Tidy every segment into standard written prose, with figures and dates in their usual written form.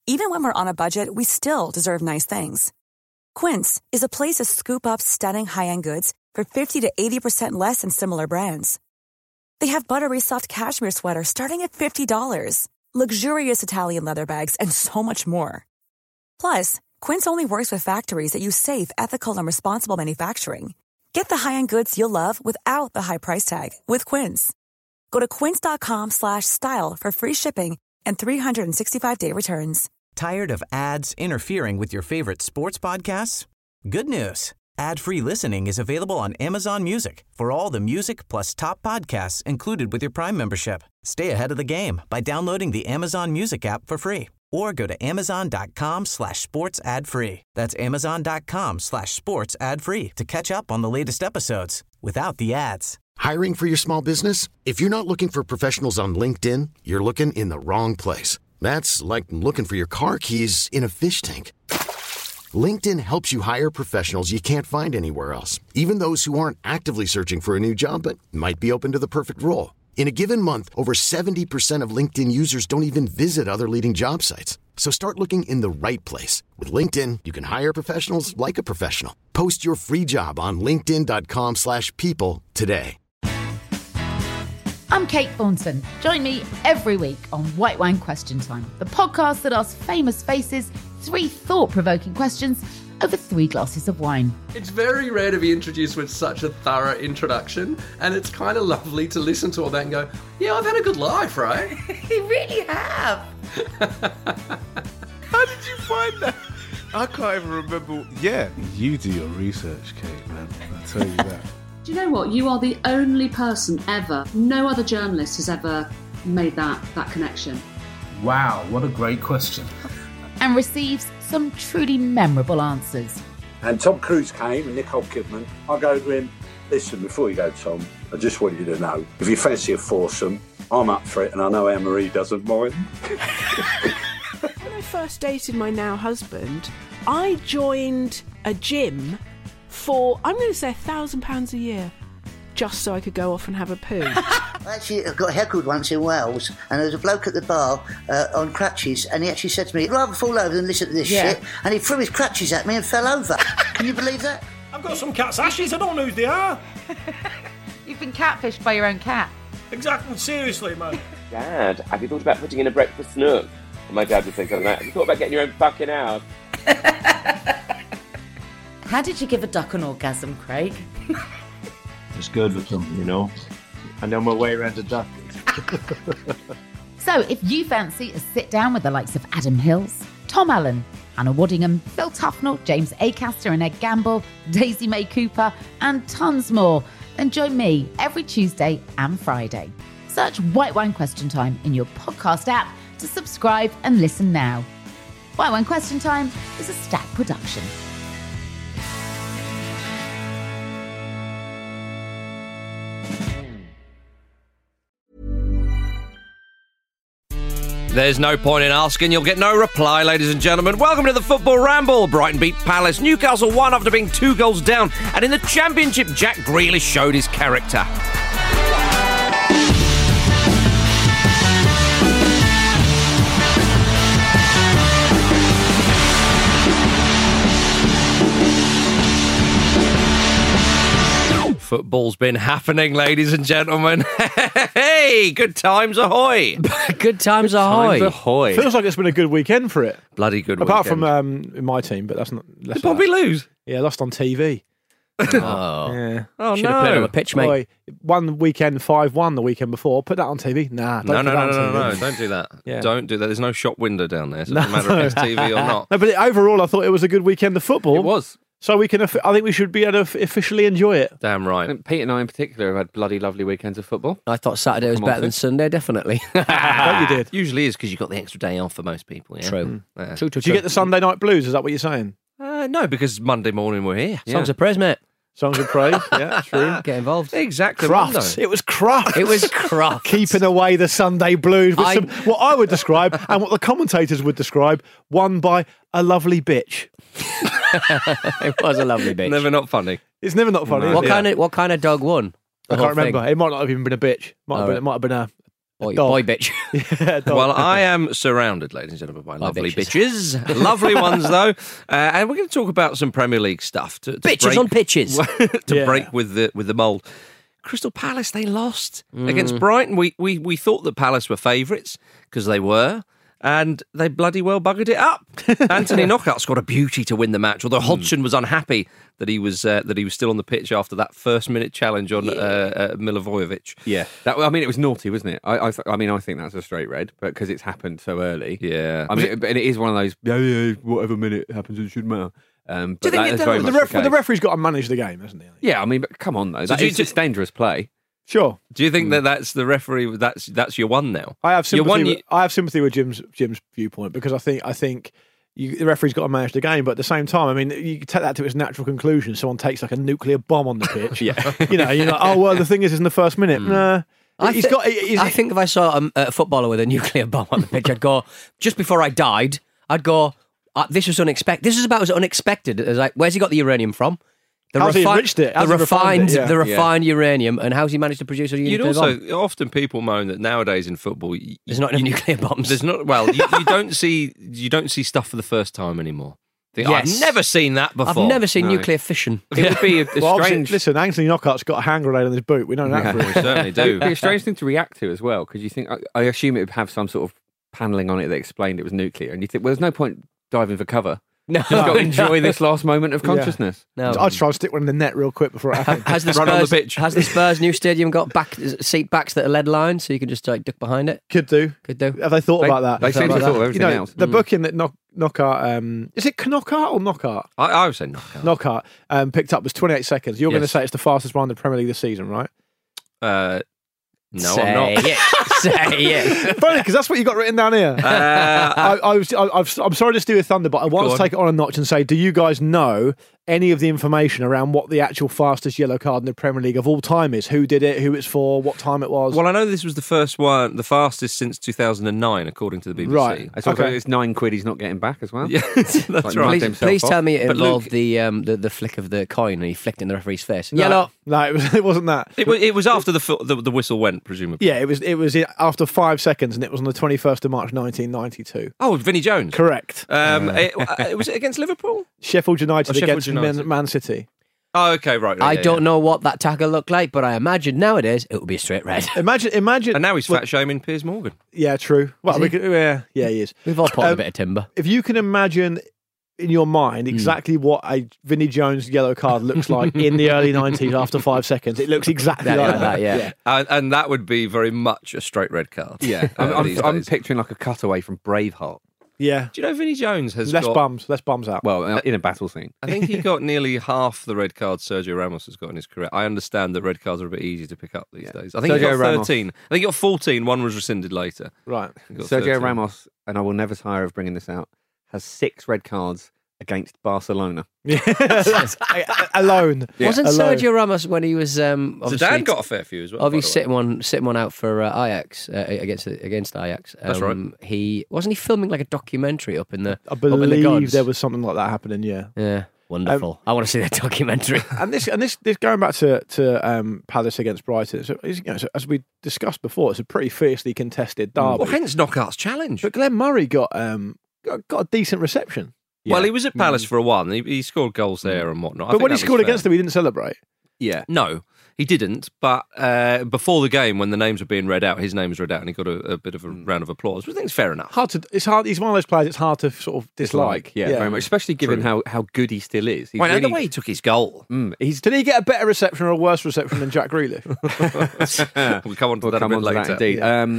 Even when we're on a budget, we still deserve nice things. Quince is a place to scoop up stunning high-end goods for 50 to 80% less than similar brands. They have buttery soft cashmere sweaters starting at $50, luxurious Italian leather bags, and so much more. Plus, Quince only works with factories that use safe, ethical, and responsible manufacturing. Get the high-end goods you'll love without the high price tag with Quince. Go to quince.com/style for free shipping and 365-day returns. Tired of ads interfering with your favorite sports podcasts? Good news. Ad-free listening is available on Amazon Music for all the music plus top podcasts included with your Prime membership. Stay ahead of the game by downloading the Amazon Music app for free or go to amazon.com/sports ad free. That's amazon.com/sports ad free to catch up on the latest episodes without the ads. Hiring for your small business? If you're not looking for professionals on LinkedIn, you're looking in the wrong place. That's like looking for your car keys in a fish tank. LinkedIn helps you hire professionals you can't find anywhere else, even those who aren't actively searching for a new job but might be open to the perfect role. In a given month, over 70% of LinkedIn users don't even visit other leading job sites. So start looking in the right place. With LinkedIn, you can hire professionals like a professional. Post your free job on linkedin.com/people today. I'm Kate Thornton. Join me every week on White Wine Question Time, the podcast that asks famous faces 3 thought-provoking questions over 3 glasses of wine. It's very rare to be introduced with such a thorough introduction, and it's kind of lovely to listen to all that and go, yeah, I've had a good life, right? You really have. How did you find that? I can't even remember. Yeah, you do your research, Kate, man. I'll tell you that. Do you know what? You are the only person ever, no other journalist has ever made that connection. Wow, what a great question. And receives some truly memorable answers. And Tom Cruise came and Nicole Kidman. I go to him, listen, before you go, Tom, I just want you to know, if you fancy a foursome, I'm up for it and I know Anne-Marie doesn't mind. When I first dated my now husband, I joined a gym for, I'm going to say £1,000 a year, just so I could go off and have a poo. Actually, I got heckled once in Wales, and there was a bloke at the bar on crutches, and he actually said to me, I'd rather fall over than listen to this shit, and he threw his crutches at me and fell over. Can you believe that? I've got some cat's ashes, I don't know who they are. You've been catfished by your own cat. Exactly, seriously, man. Dad, have you thought about putting in a breakfast nook? And my dad would say something like, have you thought about getting your own fucking house? How did you give a duck an orgasm, Craig? It's good with them, you know. I know my way around a duck. So if you fancy a sit down with the likes of Adam Hills, Tom Allen, Anna Waddingham, Phil Tufnell, James Acaster and Ed Gamble, Daisy May Cooper, and tons more, then join me every Tuesday and Friday. Search White Wine Question Time in your podcast app to subscribe and listen now. White Wine Question Time is a Stack production. There's no point in asking, you'll get no reply, ladies and gentlemen. Welcome to the Football Ramble. Brighton beat Palace. Newcastle won after being 2 goals down. And in the Championship, Jack Grealish showed his character. Football's been happening, ladies and gentlemen. Hey, good times ahoy. Good times ahoy. ahoy. Feels like it's been a good weekend for it. Bloody good Apart weekend. from my team, but that's not... Did Bobby lose? Yeah, lost on TV. Oh, Yeah. Oh, should have played on the pitch, mate. Boy, one weekend 5-1 the weekend before. Put that on TV. Nah, No, don't put that on TV. don't do that. Yeah. Don't do that. There's no shop window down there, so it doesn't matter if it's TV or not. No, but overall, I thought it was a good weekend of football. It was. So we can. I think we should be able to officially enjoy it. Damn right. And Pete and I in particular have had bloody lovely weekends of football. I thought Saturday was better than Sunday, definitely. What you did. Usually is because you got the extra day off for most people. Yeah? True. Yeah. True. Did you get the Sunday night blues? Is that what you're saying? No, because Monday morning we're here. Songs of praise, mate. Songs of praise. Yeah, true. Get involved. Exactly. Crufts. It was Crufts. It was Crufts. Keeping away the Sunday blues with some, what I would describe and what the commentators would describe, won by a lovely bitch. It was a lovely bitch. Never not funny. It's never not funny. No. Is it? What kind of dog won? I can't remember. It might not have even been a bitch. Might have been a Boy bitch. Yeah, dog. Well, I am surrounded, ladies and gentlemen, by lovely bitches. Lovely ones, though. And we're going to talk about some Premier League stuff. To Bitches break, on pitches. to break with the mould. Crystal Palace, they lost against Brighton. We thought that Palace were favourites, because they were. And they bloody well buggered it up. Anthony Knockout scored a beauty to win the match, although Hodgson was unhappy that he was still on the pitch after that first-minute challenge on Milivojevic. Yeah, it was naughty, wasn't it? I think that's a straight red, but because it's happened so early. Yeah, but it is one of those. Whatever minute happens, it shouldn't matter. Do you think the referee's got to manage the game, hasn't he? Yeah, but come on though, it's dangerous play. Sure. Do you think that's the referee? That's your one now. I have sympathy. I have sympathy with Jim's viewpoint, because I think the referee's got to manage the game, but at the same time, I mean, you take that to its natural conclusion. Someone takes like a nuclear bomb on the pitch. Yeah. You're like, oh well, the thing is in the first minute. Nah. I think if I saw a footballer with a nuclear bomb on the pitch, I'd go, just before I died, this was unexpected. This is about as unexpected as where's he got the uranium from? How's he enriched it? The refined uranium, and how's he managed to produce a nuclear bomb? Often people moan that nowadays in football there's not enough nuclear bombs. There's not. Well, you don't see stuff for the first time anymore. I've never seen that before. I've never seen nuclear fission. It would be a strange. Listen, Anthony Knockout's got a hand grenade on his boot. We know that. We certainly do. It would be a strange thing to react to as well, because you think, I assume it would have some sort of panelling on it that explained it was nuclear, and you think, well, there's no point diving for cover. No, just got to enjoy this last moment of consciousness. No, I'd try and stick one in the net real quick before it happens. Has the Spurs new stadium got seat backs that are lead lined, so you can just duck behind it? Could do. Have they thought about that? They seem to have thought of everything else. The booking that Knockout, is it Knockout or Knockout? I would say Knockout. Knockout picked up was 28 seconds. You're going to say it's the fastest run in the Premier League this season, right? No, I'm not. Say it. Funny, because that's what you got written down here. I'm sorry to steal your thunder, but I want to take it on a notch and say, do you guys know any of the information around what the actual fastest yellow card in the Premier League of all time is? Who did it? Who it's for? What time it was? Well, I know this was the first one, the fastest since 2009, according to the BBC. Right. I thought it's £9 he's not getting back as well. Yeah, that's right. Please tell me it involved the flick of the coin, and he flicked it in the referee's face. No, it wasn't that. It was after the whistle went, presumably. Yeah, it was after 5 seconds, and it was on the 21st of March 1992. Oh, Vinnie Jones. Correct. Was it against Liverpool? Sheffield United against Man City. Oh, okay, right. I don't know what that tackle looked like, but I imagine nowadays it would be a straight red. Imagine. And now he's fat shaming Piers Morgan. Yeah, true. Well, he is. We've all put on a bit of timber. If you can imagine in your mind exactly what a Vinnie Jones yellow card looks like in the early 90s after 5 seconds, it looks exactly like that. Yeah. And that would be very much a straight red card. Yeah, I'm picturing like a cutaway from Braveheart. Yeah. Do you know Vinnie Jones has less bums out? Well, in a battle scene. I think he got nearly half the red cards Sergio Ramos has got in his career. I understand that red cards are a bit easy to pick up these days. I think he got 13. I think he got 14. One was rescinded later. Right. Sergio Ramos, and I will never tire of bringing this out, has 6 red cards against Barcelona. Alone. Wasn't Sergio Ramos when he was Zidane got a fair few as well. Obviously sitting one out for Ajax against Ajax. That's right. He wasn't filming like a documentary up in the. I believe there was something like that happening. Yeah. Yeah. Wonderful. I want to see that documentary. And this going back to Palace against Brighton. So, as we discussed before, it's a pretty fiercely contested derby. Well, hence Knockout's challenge. But Glenn Murray got a decent reception. Yeah. Well, he was at Palace for a while, and he scored goals there and whatnot. But when he scored against them, he didn't celebrate. Yeah. No, he didn't. But before the game, when the names were being read out, his name was read out, and he got a bit of a round of applause, which I think is fair enough. It's hard. He's one of those players it's hard to sort of dislike. Yeah, very much. Especially given how good he still is. Well, really... the way he took his goal. Did he get a better reception or a worse reception than Jack Grealish? We'll come on to that a bit later. Indeed.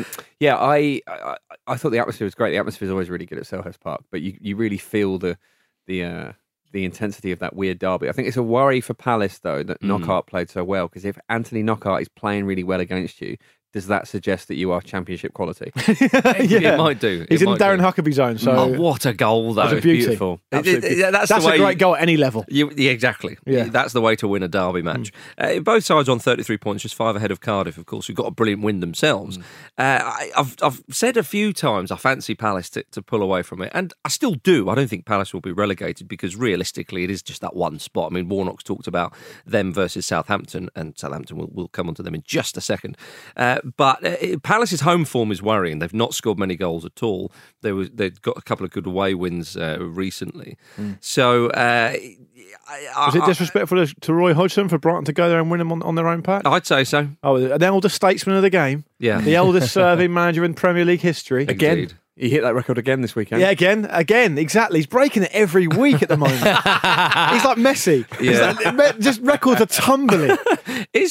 I thought the atmosphere was great. The atmosphere is always really good at Selhurst Park, but you really feel the intensity of that weird derby. I think it's a worry for Palace, though, that Knockout played so well, because if Anthony Knockout is playing really well against you, does that suggest that you are championship quality? It might do. He's in Darren Huckaby zone. So what a goal, though. That's a beauty. Beautiful. That's a great goal at any level. Exactly. Yeah. That's the way to win a derby match. Both sides on 33 points, just 5 ahead of Cardiff, of course, who've got a brilliant win themselves. I've said a few times I fancy Palace to pull away from it, and I still do. I don't think Palace will be relegated, because realistically it is just that one spot. I mean, Warnock's talked about them versus Southampton, and Southampton will come onto them in just a second. But Palace's home form is worrying. They've not scored many goals at all. They've got a couple of good away wins recently. So... Was it disrespectful to Roy Hodgson for Brighton to go there and win them on their own patch? I'd say so. Oh, the eldest statesman of the game. Yeah. The eldest serving manager in Premier League history. Again. He hit that record again this weekend. Yeah, again, exactly. He's breaking it every week at the moment. He's like Messi. Yeah. Just records are tumbling. Is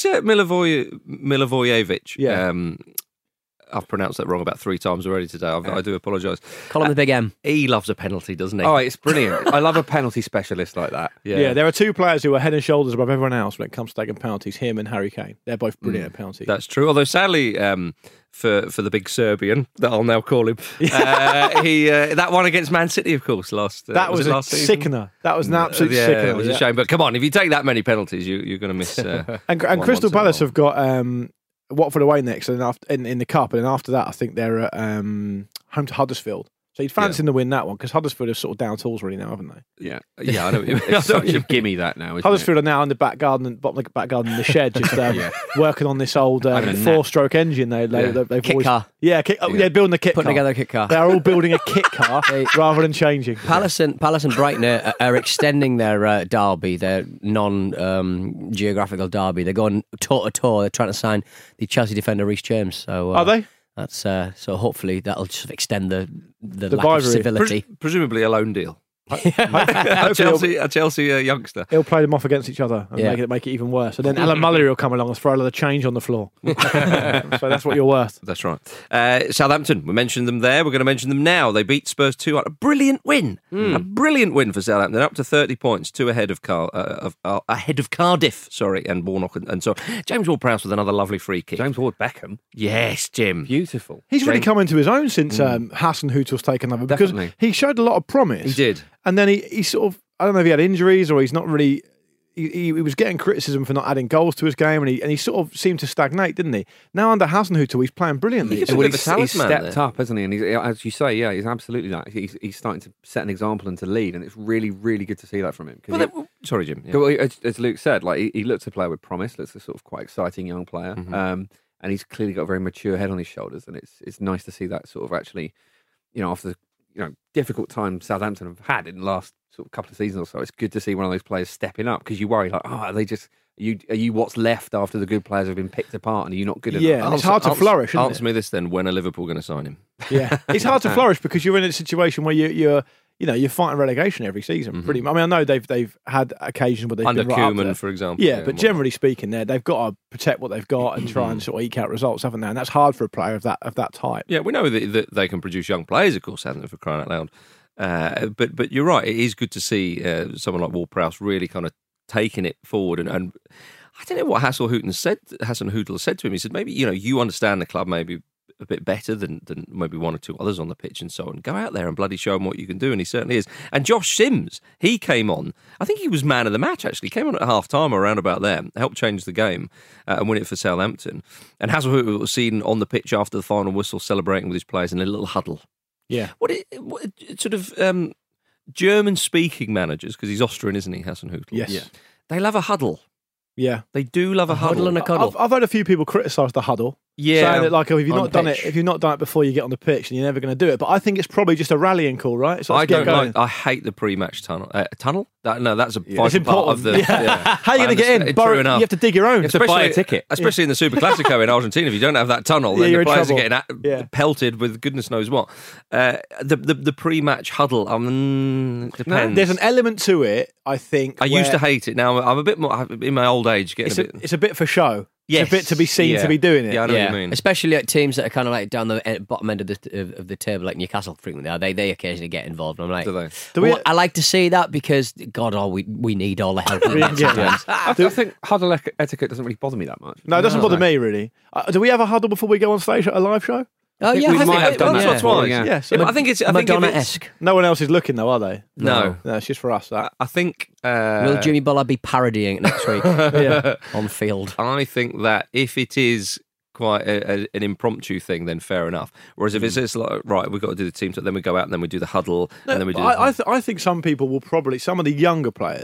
Milivojevic? I've pronounced that wrong about 3 times already today. I do apologise. Call him the big M. He loves a penalty, doesn't he? Oh, it's brilliant. I love a penalty specialist like that. Yeah, there are 2 players who are head and shoulders above everyone else when it comes to taking penalties, him and Harry Kane. They're both brilliant at penalties. That's true. Although sadly, for the big Serbian, that I'll now call him, that one against Man City, of course, last that was a sickener. That was an absolute sickener. It was a shame. But come on, if you take that many penalties, you're going to miss. And Crystal Palace have got Watford away next, and in the cup, and then after that, I think they're at home to Huddersfield. So you'd fancy them to win that one because Huddersfield are sort of down tools really now, haven't they? Yeah, I know. It's such a gimme that now. Huddersfield are now in the back garden, bottom of the back garden in the shed, just working on this old 4-stroke engine. They've kit car. Yeah, they're building a kit car. Putting together a kit car. They're all building a kit car rather than changing. Palace and Brighton are extending their derby, their non-geographical derby. They're going toe-to-toe. They're trying to sign the Chelsea defender Reece James. So are they? That's so hopefully that'll just extend the lack of civility. Presumably a loan deal. a Chelsea youngster. He'll play them off against each other and make it even worse. And then Alan Mullery will come along and throw a lot of change on the floor. So that's what you're worth. That's right. Southampton, we mentioned them there. We're going to mention them now. They beat Spurs 2-1. A brilliant win. A brilliant win for Southampton. They're up to 30 points, 2 ahead of Cardiff, and Warnock. And so James Ward-Prowse with another lovely free kick. James Ward-Beckham. Yes, Jim. Beautiful. He's really come into his own since Hassan Hüttel's taken over because he showed a lot of promise. He did. And then he sort of, I don't know if he had injuries or he's not really, he was getting criticism for not adding goals to his game and he sort of seemed to stagnate, didn't he? Now under Hasenhüttl, he's playing brilliantly. He's stepped up, hasn't he? And as you say, he's absolutely that. He's starting to set an example and to lead, and it's really, really good to see that from him. Sorry, Jim. Yeah. As Luke said, he looks a player with promise, looks a sort of quite exciting young player, and he's clearly got a very mature head on his shoulders, and it's nice to see that sort of actually, after the difficult time Southampton have had in the last sort of couple of seasons or so, it's good to see one of those players stepping up because you worry are you what's left after the good players have been picked apart and are you not good enough? Yeah, it's hard to flourish. Answer me this then: when are Liverpool going to sign him? Yeah, it's hard to flourish because you're in a situation where you're fighting relegation every season. Pretty much. I mean, I know they've had occasions where they've under been right Koeman, up there. for example. Yeah, but generally speaking, they've got to protect what they've got and try and sort of eke out results, haven't they? And that's hard for a player of that type. Yeah, we know that they can produce young players, of course, haven't they, for crying out loud. But you're right. It is good to see someone like Ward-Prowse really kind of taking it forward. And I don't know what Hasenhüttl said to him. He said maybe you understand the club maybe a bit better than maybe one or two others on the pitch and so on. Go out there and bloody show him what you can do, and he certainly is. And Josh Sims, he came on. I think he was man of the match, actually. Came on at half-time or around about there, helped change the game and win it for Southampton. And Hasenhüttl was seen on the pitch after the final whistle celebrating with his players in a little huddle. Yeah. What sort of German-speaking managers, because he's Austrian, isn't he, Hasenhüttl? Yes. Yeah. They love a huddle. Yeah. They do love a huddle and a cuddle. I've had a few people criticise the huddle. Yeah. Saying that, if you've not done it before you get on the pitch, then you're never going to do it. But I think it's probably just a rallying call, right? So I hate the pre-match tunnel. Tunnel? That's a vital part of the. Yeah. How are you going to get in? You have to dig your own. You have to buy a ticket. Especially in the Super Classico in Argentina. If you don't have that tunnel, then the players are getting pelted with goodness knows what. The pre-match huddle, depends. No, there's an element to it, I think. I used to hate it. Now I'm a bit more, in my old age, it's a bit for show. Yes. It's a bit to be seen to be doing it. Yeah, I know what you mean. Especially at teams that are kind of like down the bottom end of the table, like Newcastle frequently are. They occasionally get involved. And I'm like, do they? I like to see that because, God, we need all the help. I think huddle etiquette doesn't really bother me that much. No, it doesn't bother me, really. Do we have a huddle before we go on stage at a live show? Oh, yeah, we might have done that twice. Yeah, I think it's Madonna-esque. No one else is looking, though, are they? No, it's just for us. That I think. Will Jimmy Bullard be parodying it next week on field? I think that if it is quite an impromptu thing, then fair enough. Whereas if it's just like, right, we've got to do the team, so then we go out and then we do the huddle, and then we do. I think some people will probably, some of the younger players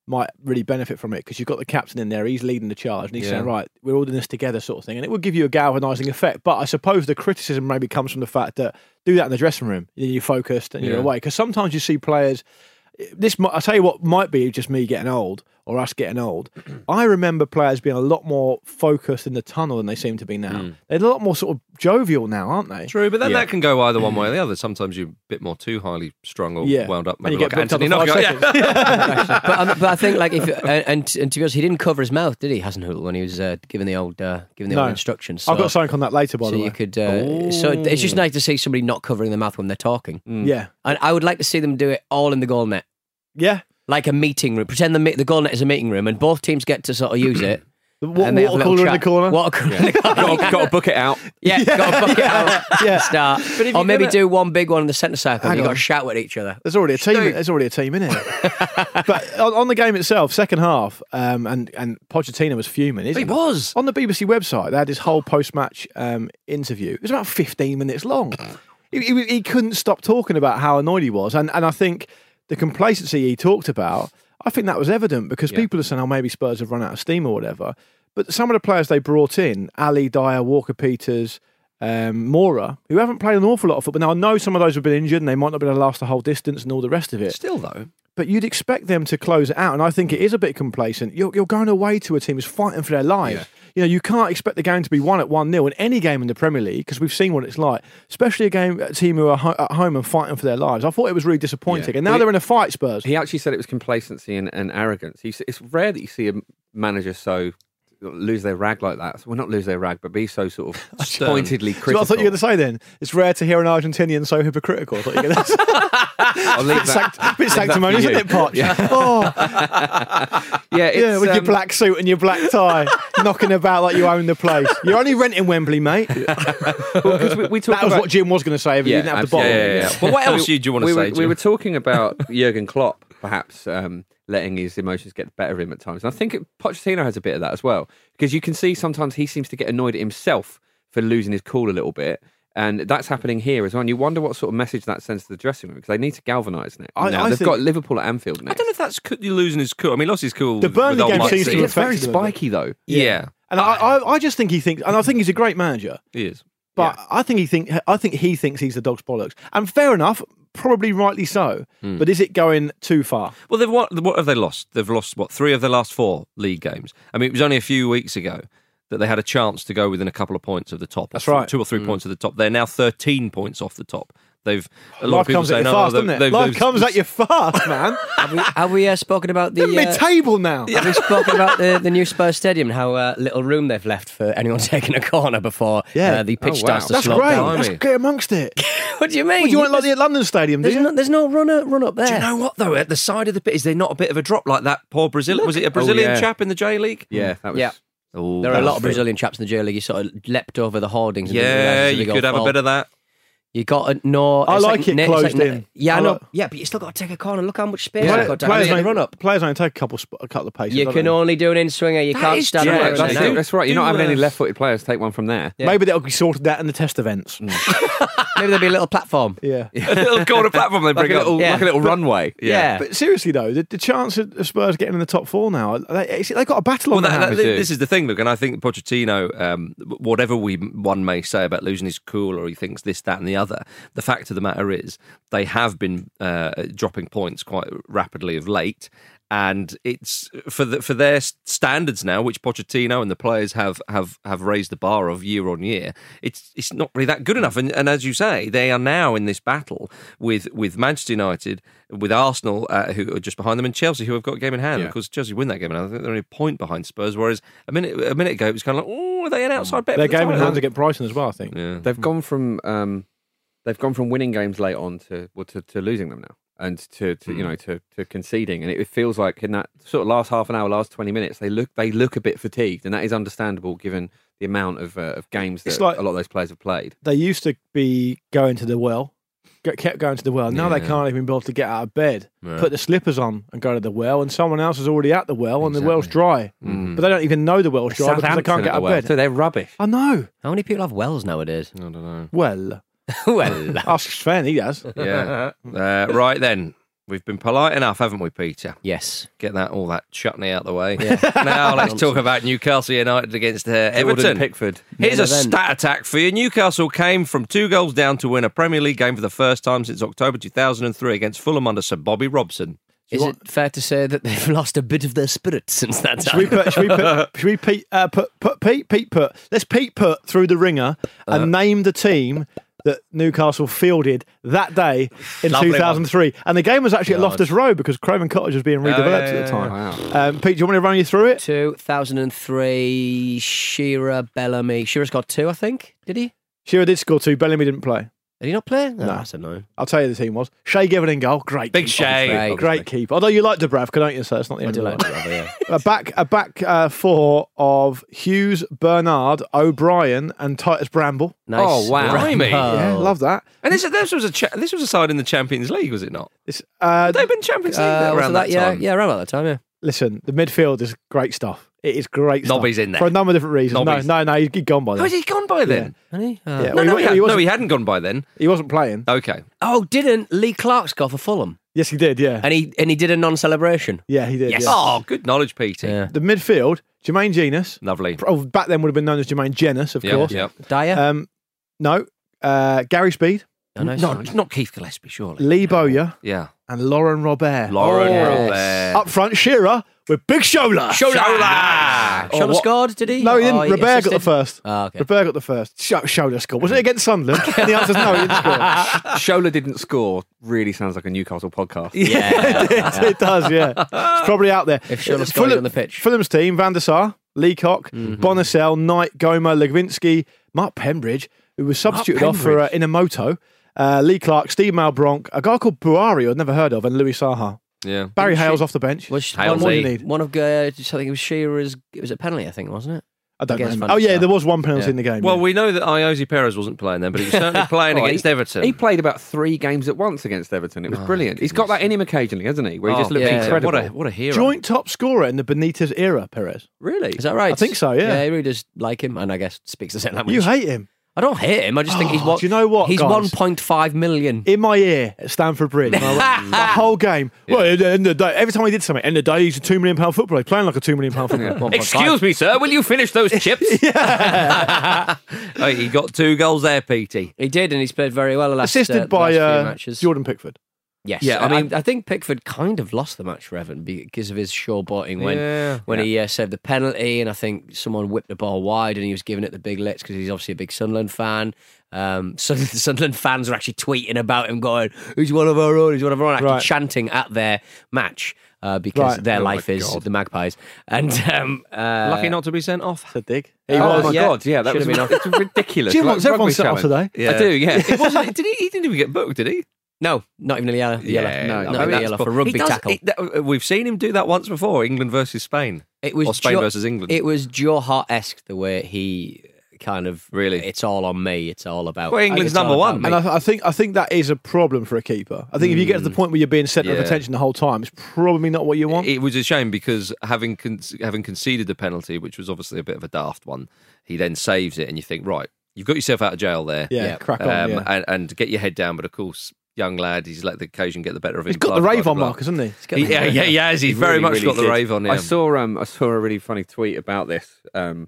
might really benefit from it because you've got the captain in there, he's leading the charge, and he's saying, right, we're all in this together sort of thing, and it will give you a galvanising effect. But I suppose the criticism maybe comes from the fact that do that in the dressing room, you're focused and you're away, because sometimes you see players, I'll tell you what might be just me getting old, or us getting old. I remember players being a lot more focused in the tunnel than they seem to be now. They're a lot more sort of jovial now, aren't they? True, but then that can go either one way or the other. Sometimes you're a bit more too highly strung or wound up. Maybe and you like get Anthony up Knockaert. But I think like if and to be honest, he didn't cover his mouth, did he? Hasenhüttl, when he was giving the old instructions. So, I've got something on that later, by the way. You could. So it's just nice to see somebody not covering their mouth when they're talking. Yeah, and I would like to see them do it all in the goal net. Yeah. Like a meeting room. Pretend the goal net is a meeting room and both teams get to sort of use it. Water cooler in the corner. Water cooler in the corner. got to book it out. Yeah, got to book it out. Yeah. Start. Or maybe do one big one in the centre circle and you've got to shout at each other. There's already a team. There's already a team in it. But on the game itself, second half, and Pochettino was fuming. He was. On the BBC website, they had this whole post-match interview. It was about 15 minutes long. He couldn't stop talking about how annoyed he was. And I think the complacency he talked about, I think that was evident because people are saying, oh, maybe Spurs have run out of steam or whatever. But some of the players they brought in, Ali, Dyer, Walker-Peters, Mora, who haven't played an awful lot of football. Now, I know some of those have been injured and they might not be able to last the whole distance and all the rest of it. Still, though. But you'd expect them to close it out. And I think it is a bit complacent. You're going away to a team who's fighting for their lives. Yeah. You know, you can't expect the game to be won at 1-0 in any game in the Premier League because we've seen what it's like, especially a team who are at home and fighting for their lives. I thought it was really disappointing. And now they're in a fight, Spurs. He actually said it was complacency and arrogance. It's rare that you see a manager so lose their rag like that. Well, not lose their rag, but be so sort of pointedly critical. So I thought you were going to say then, it's rare to hear an Argentinian so hypocritical. I thought you were going to say. I'll leave that. Bit sanctimonious, isn't it, Poch? Yeah. Oh. Yeah, with your black suit and your black tie, knocking about like you own the place. You're only renting Wembley, mate. We talk that was what Jim was going to say if he didn't have the bottle. Yeah. Well, what else do you want to say, Jim? We were talking about Jurgen Klopp, perhaps letting his emotions get the better of him at times. And I think Pochettino has a bit of that as well, because you can see sometimes he seems to get annoyed at himself for losing his cool a little bit. And that's happening here as well. And you wonder what sort of message that sends to the dressing room, because they need to galvanise now. They've got Liverpool at Anfield next. I don't know if that's losing his cool. I mean, he lost his cool. The Burnley game seems to It's very spiky, though. Yeah. And I just think he thinks, and I think he's a great manager. He is. But I think he thinks he's the dog's bollocks. And fair enough, probably rightly so. But is it going too far? Well, what have they lost? They've lost, 3 of their last 4 league games. I mean, it was only a few weeks ago that they had a chance to go within a couple of points of the top. That's right. 2 or 3 points of the top. They're now 13 points off the top. Life comes at you fast, doesn't it? Life comes at you fast, man. Have we spoken about the mid-table now? Have we spoken about the new Spurs stadium and how little room they've left for anyone taking a corner before the pitch starts to slope down? That's great amongst it. What do you mean? Well, you want like the London Stadium? There's no run up there. Do you know what though? At the side of the pit, is there not a bit of a drop like that? Poor Brazil. Was it a Brazilian chap in the J League? Yeah, that was. Yeah. Ooh, there are a lot of Brazilian chaps in the J League. You sort of leapt over the hoardings. Yeah, you could have a bit of that. You got to know. I like it closed in. Yeah, I know. Yeah, but you still got to take a corner. Look how much space you've got to run up. Players only take a couple of paces. You can only do an in-swinger. You can't stand there. That's right. You're not having any left-footed players take one from there. Yeah. Maybe that'll be sorted out in the test events. Maybe there'll be a little platform. Yeah. A little corner platform they bring up. Like a little runway. Yeah. But seriously, though, the chance of Spurs getting in the top 4 now, they've got a battle on their hands. This is the thing, look, and I think Pochettino, whatever one may say about losing his cool or he thinks this, that and the other, the fact of the matter is they have been dropping points quite rapidly of late. And it's for their standards now, which Pochettino and the players have raised the bar of year on year. It's not really that good enough. And as you say, they are now in this battle with Manchester United, with Arsenal, who are just behind them, and Chelsea, who have got a game in hand. Yeah. Of course, Chelsea win that game, and I think they're only a point behind Spurs. Whereas a minute ago, it was kind of like, oh, are they an outside bet? Their game in hand against Brighton as well, I think. Yeah. They've gone from winning games late on to losing them now. And to conceding, and it feels like in that sort of last half an hour, last 20 minutes, they look a bit fatigued, and that is understandable given the amount of games that a lot of those players have played. They used to be going to the well, kept going to the well. Now they can't even be able to get out of bed, put the slippers on, and go to the well. And someone else is already at the well, and the well's dry, but they don't even know the well's dry because they can't get out of bed. So they're rubbish. I know. How many people have wells nowadays? I don't know. Well, well, ask Sven. He does. Yeah. Right then. We've been polite enough, haven't we, Peter? Yes. Get all that chutney out the way. Yeah. Now let's talk about Newcastle United against Everton. Pickford. Here's a stat attack for you. Newcastle came from 2 goals down to win a Premier League game for the first time since October 2003 against Fulham under Sir Bobby Robson. Is it fair to say that they've lost a bit of their spirit since that time? Let's Pete put through the ringer and name the team that Newcastle fielded that day in 2003. And the game was actually at Loftus Road because Craven Cottage was being redeveloped at the time. Wow. Pete, do you want me to run you through it? 2003, Shearer, Bellamy. Shearer's got 2, I think. Did he? Shearer did score 2. Bellamy didn't play. Did he not play? No. That's annoying. I'll tell you the team was. Shea Given in goal. Great Big keeper. Shea. Great keeper. Although you like Dubravka, don't you? So it's not the end of the like Dubravka, yeah. A back 4 of Hughes, Bernard, O'Brien and Titus Bramble. Nice. Oh, wow. Blimey. Yeah, love that. And this was a side in the Champions League, was it not? They've been Champions League around that time. Yeah, around about that time, yeah. Listen, the midfield is great stuff. It is great stuff. Nobby's in there. For a number of different reasons. Nobby's. No, he'd gone by then. Oh, has he gone by then? Had he? Oh. Yeah. No, he hadn't gone by then. He wasn't playing. Okay. Oh, didn't Lee Clark score for Fulham? Yes, he did, yeah. And he did a non-celebration? Yeah, he did, Yes. yeah. Oh, good knowledge, Petey. Yeah. The midfield, Jermaine Genus. Lovely. Oh, back then would have been known as Jermaine Genus, of course. Yep. Dyer? No. Gary Speed. Oh, nice. No, not Keith Gillespie, surely. Lee Bowyer. Yeah. And Lauren Robert. Robert. Up front, Shearer with Big Shola. Shola scored, did he? No, he didn't. Oh, Robert got the first. Oh, okay. Robert got the first. Shola scored. Was it against Sunderland? And the answer's no, he didn't score. Shola didn't score really sounds like a Newcastle podcast. Yeah. it does, yeah. It's probably out there. If Shola scored on the pitch. Fulham's team, Van der Sar, Leacock, Bonassel, Knight, Goma, Legwinski, Mark Pembridge, who was substituted off for Inamoto, Lee Clark, Steve Malbronk, a guy called Buari I'd never heard of, and Louis Saha. Yeah. Barry Hales off the bench. Was Hales, one, you need. one of I think it was Shearer's. It was a penalty, I think, wasn't it? I don't Against know. Van Oh, der yeah, Sar. there was one penalty in the game. Well, yeah. we know that Iosi Perez wasn't playing then, but he was certainly playing against Everton. He played about 3 games at once against Everton. It was brilliant. He's got that in him occasionally, hasn't he? Where he just looks incredible. What a hero. Joint top scorer in the Benitez era, Perez. Really? Is that right? I think so, yeah. Yeah, he really does like him, and I guess speaks the same language. You hate him. I don't hate him. I just think he's what? Do you know what, He's guys? 1.5 million. In my ear at Stamford Bridge. The whole game. Well, at the end of the day, every time he did something, end of the day, he's a £2 million footballer. He's playing like a £2 million footballer. Excuse me, sir, will you finish those chips? Oh, he got 2 goals there, Petey. He did, and he's played very well the last Assisted the last few by matches. Jordan Pickford. Yes, Yeah, I mean, I think Pickford kind of lost the match for Everton because of his showboating when he saved the penalty, and I think someone whipped the ball wide, and he was giving it the big licks because he's obviously a big Sunderland fan. So the Sunderland fans were actually tweeting about him, going, "He's one of our own. He's one of our own," actually chanting at their match. Because their life is the Magpies, and lucky not to be sent off. That's a dig. Oh my God! Yeah, that was it's ridiculous. Jim wants everyone sent off today. Yeah. I do. Yeah. It wasn't. He didn't even get booked, did he? No, not even the yellow. Not even yellow for rugby tackle. We've seen him do that once before. England versus Spain. It was or Spain versus England. It was Joe Hart-esque the way he kind of really. It's all on me. It's all about. Well, England's number one, and I think that is a problem for a keeper. I think if you get to the point where you're being centre of attention the whole time, it's probably not what you want. It was a shame because having conceded the penalty, which was obviously a bit of a daft one, he then saves it, and you think, right, you've got yourself out of jail there. Crack on. And get your head down, but of course. Young lad, he's let the occasion get the better of him. He's got the rave on, Marcus, hasn't he? He has. He's very much got the rave on. Yeah. I saw a really funny tweet about this,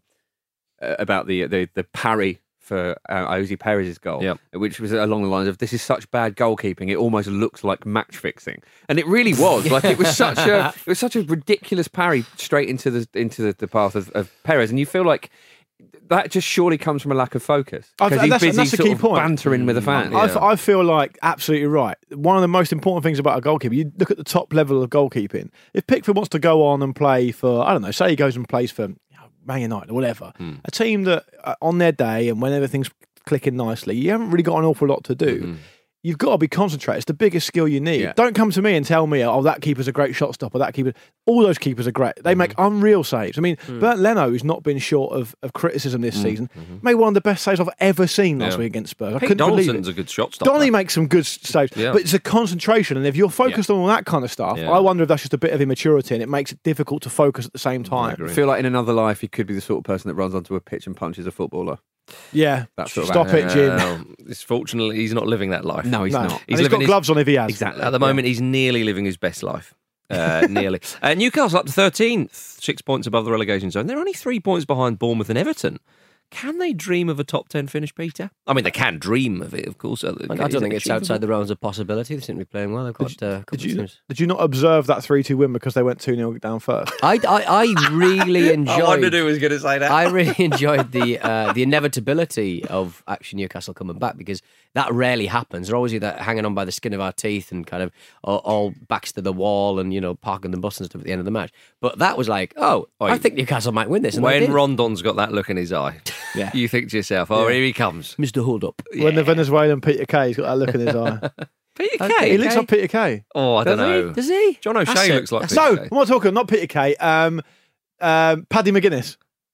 about the parry for Iosi Perez's goal, which was along the lines of, "This is such bad goalkeeping. It almost looks like match fixing," and it really was. Like it was such a ridiculous parry straight into the path of Perez, and you feel like. That just surely comes from a lack of focus. Because he's busy that's a key point. bantering with the fans. I feel like absolutely right. One of the most important things about a goalkeeper, you look at the top level of goalkeeping. If Pickford wants to go on and play for, I don't know, say he goes and plays for Man United or whatever, a team that on their day and when everything's clicking nicely, you haven't really got an awful lot to do. You've got to be concentrated. It's the biggest skill you need. Yeah. Don't come to me and tell me, oh, that keeper's a great shot stopper, that keeper. All those keepers are great. They make unreal saves. I mean, Bernd Leno, who's not been short of criticism this season, made one of the best saves I've ever seen last week against Spurs. I couldn't believe it. Donaldson's a good shot stopper. Donny makes some good saves, but it's a concentration. And if you're focused on all that kind of stuff, I wonder if that's just a bit of immaturity and it makes it difficult to focus at the same time. I feel like in another life, he could be the sort of person that runs onto a pitch and punches a footballer. Yeah, That sort of stop it, Jim. Fortunately, he's not living that life. No, he's not. And he's got gloves on if he has. Exactly. At the moment, he's nearly living his best life. Nearly. Newcastle up to 13th, 6 points above the relegation zone. They're only 3 points behind Bournemouth and Everton. Can they dream of a top 10 finish, Peter? I mean, they can dream of it, of course. I don't think it's outside the realms of possibility. They seem to be playing well. They've got a couple of teams. Did you not observe that 3-2 win because they went 2-0 down first? I really enjoyed... I wondered who was going to say that. I really enjoyed the inevitability of actually Newcastle coming back, because that rarely happens. They're always either hanging on by the skin of our teeth and kind of all backs to the wall and, parking the bus and stuff at the end of the match. But that was like, I think Newcastle might win this. And when Rondon's got that look in his eye, you think to yourself, here he comes. Mr. Hold Up. When the Venezuelan Peter Kay's got that look in his eye. Peter Kay? He looks like Peter Kay. Oh, I don't know. Does he? John O'Shea looks like Peter No, Kay. I'm not talking, not Peter Kay. Paddy McGuinness.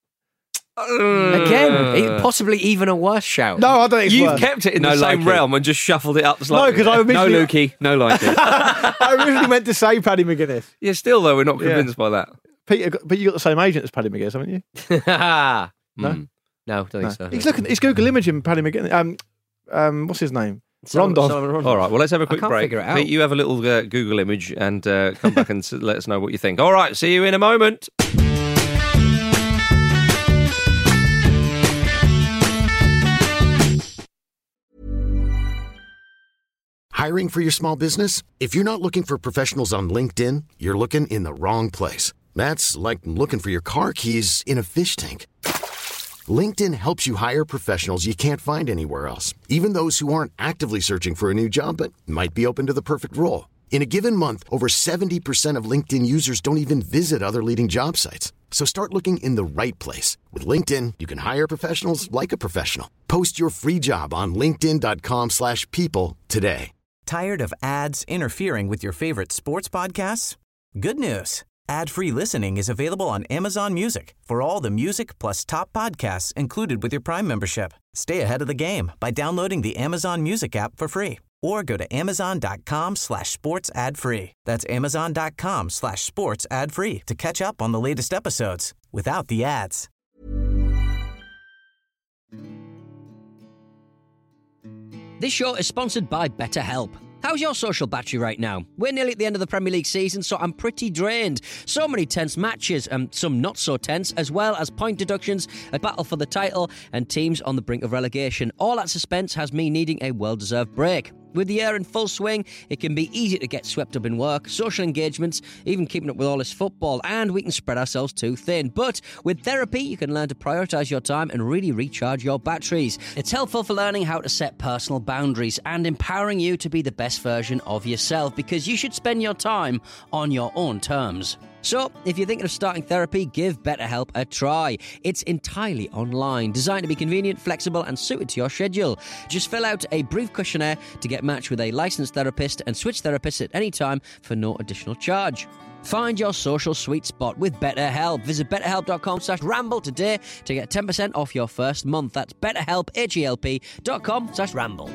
Again, possibly even a worse shout. No, I don't think it's You've worse. kept it in the same realm and just shuffled it up slightly. No, because I No originally... Lukey, no Likey. I originally meant to say Paddy McGuinness. Yeah, still, though, we're not convinced by that. Peter, but you got the same agent as Paddy McGuinness, haven't you? No? No, don't think so. He's Google imaging Paddy McGuinness. What's his name? Rondon. All right, well, let's have a quick can't break. figure it out. Pete, you have a little Google image and come back and let us know what you think. All right, see you in a moment. Hiring for your small business? If you're not looking for professionals on LinkedIn, you're looking in the wrong place. That's like looking for your car keys in a fish tank. LinkedIn helps you hire professionals you can't find anywhere else, even those who aren't actively searching for a new job but might be open to the perfect role. In a given month, over 70% of LinkedIn users don't even visit other leading job sites. So start looking in the right place. With LinkedIn, you can hire professionals like a professional. Post your free job on linkedin.com/people today. Tired of ads interfering with your favorite sports podcasts? Good news. Ad-free listening is available on Amazon Music for all the music plus top podcasts included with your Prime membership. Stay ahead of the game by downloading the Amazon Music app for free or go to amazon.com/sports ad free. That's amazon.com/sports ad free to catch up on the latest episodes without the ads. This show is sponsored by BetterHelp. How's your social battery right now? We're nearly at the end of the Premier League season, so I'm pretty drained. So many tense matches, and some not so tense, as well as point deductions, a battle for the title, and teams on the brink of relegation. All that suspense has me needing a well-deserved break. With the year in full swing, it can be easy to get swept up in work, social engagements, even keeping up with all this football, and we can spread ourselves too thin. But with therapy, you can learn to prioritise your time and really recharge your batteries. It's helpful for learning how to set personal boundaries and empowering you to be the best version of yourself, because you should spend your time on your own terms. So, if you're thinking of starting therapy, give BetterHelp a try. It's entirely online, designed to be convenient, flexible, and suited to your schedule. Just fill out a brief questionnaire to get matched with a licensed therapist and switch therapists at any time for no additional charge. Find your social sweet spot with BetterHelp. Visit betterhelp.com/ramble today to get 10% off your first month. That's betterhelp, HELP.com/ramble.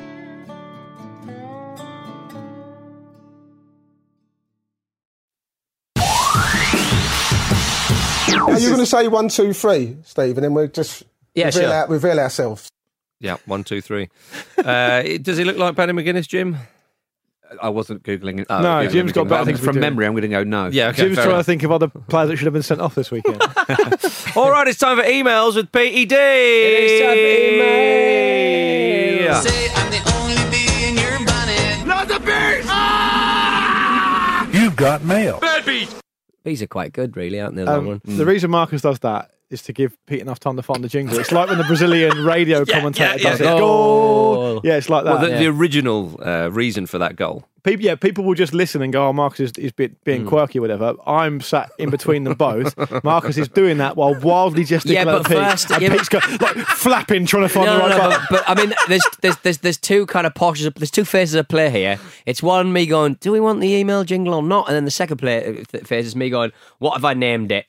Are you going to say 1, 2, 3, Steve, and then we'll just reveal ourselves? Yeah, 1, 2, 3. Does he look like Paddy McGuinness, Jim? I wasn't Googling it. No, Jim's got better things from memory. I'm going to go no. Yeah, okay, Jim's trying to think of other players that should have been sent off this weekend. All right, it's time for emails with PED. It's time for email. Say I'm the only bee in your bonnet. Not the bees! You've got mail. Bad bees. Bees are quite good, really, aren't they? Long run. The reason Marcus does that is to give Pete enough time to find the jingle. It's like when the Brazilian radio commentator does it. Goal! Yeah, it's like that. Well, the original reason for that goal. People will just listen and go, oh, Marcus is being quirky or whatever. I'm sat in between them both. Marcus is doing that while wildly gesticulating at Pete. And Pete's flapping, trying to find the right button. But I mean, there's two kind of postures, there's two phases of play here. It's one, me going, do we want the email jingle or not? And then the second phase is me going, what have I named it?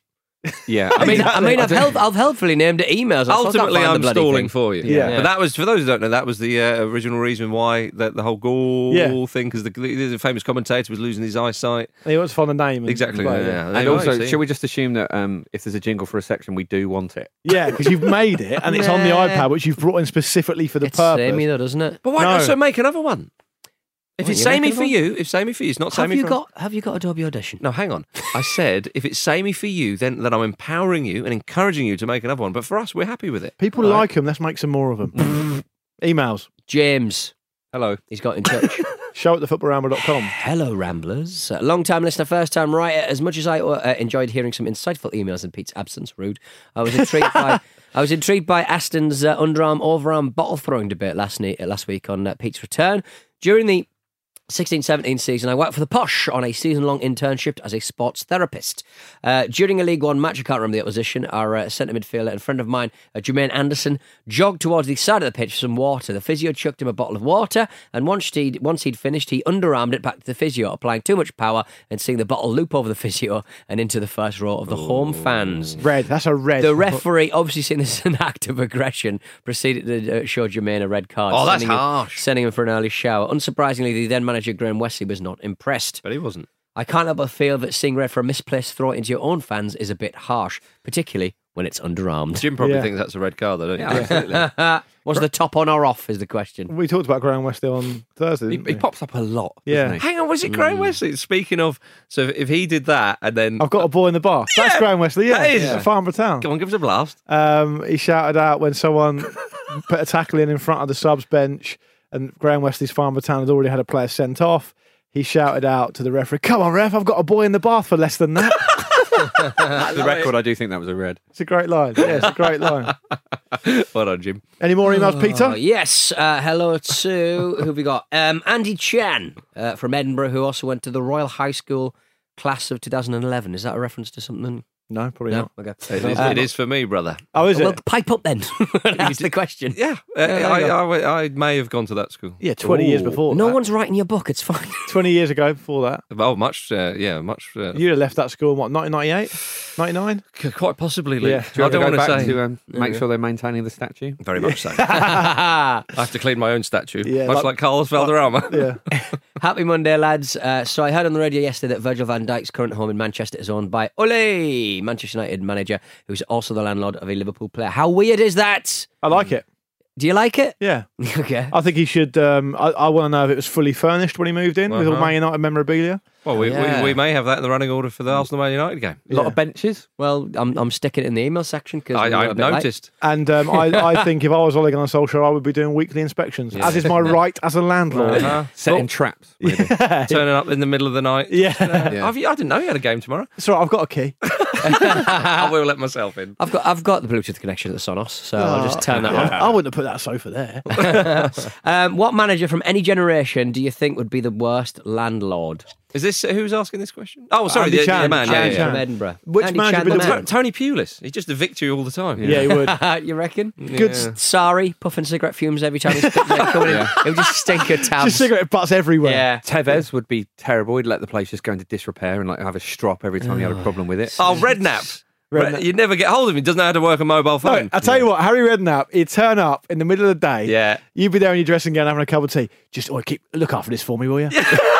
Yeah, I've helpfully named it emails. Ultimately, I'm stalling for you. Yeah. But that was, for those who don't know, that was the original reason why the whole Gaul thing, because the famous commentator was losing his eyesight. He wants to find a name. Exactly. And also, should we just assume that if there's a jingle for a section, we do want it? Yeah, because you've made it and it's on the iPad, which you've brought in specifically for the purpose. Samey though, doesn't it? But why not so make another one? If it's samey for you, it's not samey for us. Have you got Adobe Audition? No, hang on. I said if it's samey for you, then I'm empowering you and encouraging you to make another one. But for us, we're happy with it. People like them. Let's make some more of them. Emails. James. Hello. He's got in touch. Show@thefootballramble.com. Hello, Ramblers. Long-time listener, first-time writer. As much as I enjoyed hearing some insightful emails in Pete's absence, rude, I was intrigued by Aston's underarm, overarm bottle throwing debate last week on Pete's return. During the 16-17 season, I worked for the Posh on a season-long internship as a sports therapist. During a League One match, I can't remember the opposition, our centre midfielder and friend of mine, Jermaine Anderson, jogged towards the side of the pitch for some water. The physio chucked him a bottle of water, and once he'd finished, he underarmed it back to the physio, applying too much power and seeing the bottle loop over the physio and into the first row of the home fans. Red, that's a red. The referee, obviously seeing this as an act of aggression, proceeded to show Jermaine a red card. Oh, that's harsh. Sending him for an early shower. Unsurprisingly, the then manager Graham Wesley was not impressed. But he wasn't. I can't help but feel that seeing red for a misplaced throw into your own fans is a bit harsh, particularly when it's underarmed. Jim probably thinks that's a red card, though, don't you? Absolutely. Was the top on or off is the question. We talked about Graham Wesley on Thursday, didn't we? He pops up a lot. Yeah. Hang on, was it Graham Wesley? Speaking of, so if he did that and then... I've got a boy in the bar. Yeah, That's Graham Wesley, yeah. that is. Yeah. Farnborough Town. Come on, give us a blast. He shouted out when someone put a tackle in front of the subs bench and Graham Wesley's Farnborough Town had already had a player sent off. He shouted out to the referee, "Come on, ref, I've got a boy in the bath for less than that." The record, I do think that was a red. It's a great line. Yeah, it's a great line. Well done, Jim. Any more emails, Peter? Yes. Hello to, who have we got? Andy Chan from Edinburgh, who also went to the Royal High School class of 2011. Is that a reference to something? No, probably not. Okay. It is for me, brother. Oh, is it? Well, pipe up then. That's the question. Yeah, I may have gone to that school. Yeah, 20 years before. No one's writing your book. It's fine. 20 years ago, before that. Oh, much. You'd have left that school in what, 1998? 99? Quite possibly, Luke. Yeah. Do you want to go back to make sure they're maintaining the statue? Very much so. I have to clean my own statue, much like Carlos Valderrama. Yeah. Happy Monday, lads. So I heard on the radio yesterday that Virgil van Dijk's current home in Manchester is owned by Ole, Manchester United manager, who's also the landlord of a Liverpool player. How weird is that? I like it. Do you like it? Yeah. Okay. I think he should. I want to know if it was fully furnished when he moved in with all Man United memorabilia. Well, we may have that in the running order for the Arsenal Man United game. A lot of benches. Well, I'm sticking it in the email section because I've noticed. And I think if I was Ole Gunnar Solskjaer, I would be doing weekly inspections, as is my right as a landlord. Setting traps. Maybe. Turning up in the middle of the night. Yeah. I didn't know you had a game tomorrow. So I've got a key. I will let myself in. I've got the Bluetooth connection to the Sonos, so I'll just turn that on. I wouldn't have put that sofa there. What manager from any generation do you think would be the worst landlord? Is this who's asking this question? Oh, sorry, Andy the Chan. man Chan yeah. from Edinburgh. Which Andy manager Chan, would the the man. Tony Pulis. He's just a victory all the time. Yeah, he would. You reckon? Good. Sorry, puffing cigarette fumes every time he's coming in. It would just stink of tabs. Just cigarette butts everywhere. Yeah. Tevez would be terrible. He'd let the place just go into disrepair and have a strop every time he had a problem with it. Oh, Redknapp. You'd never get hold of him. He doesn't know how to work a mobile phone. No, I tell you what, Harry Redknapp, he'd turn up in the middle of the day. Yeah. You'd be there in your dressing gown having a cup of tea. Just look after this for me, will you?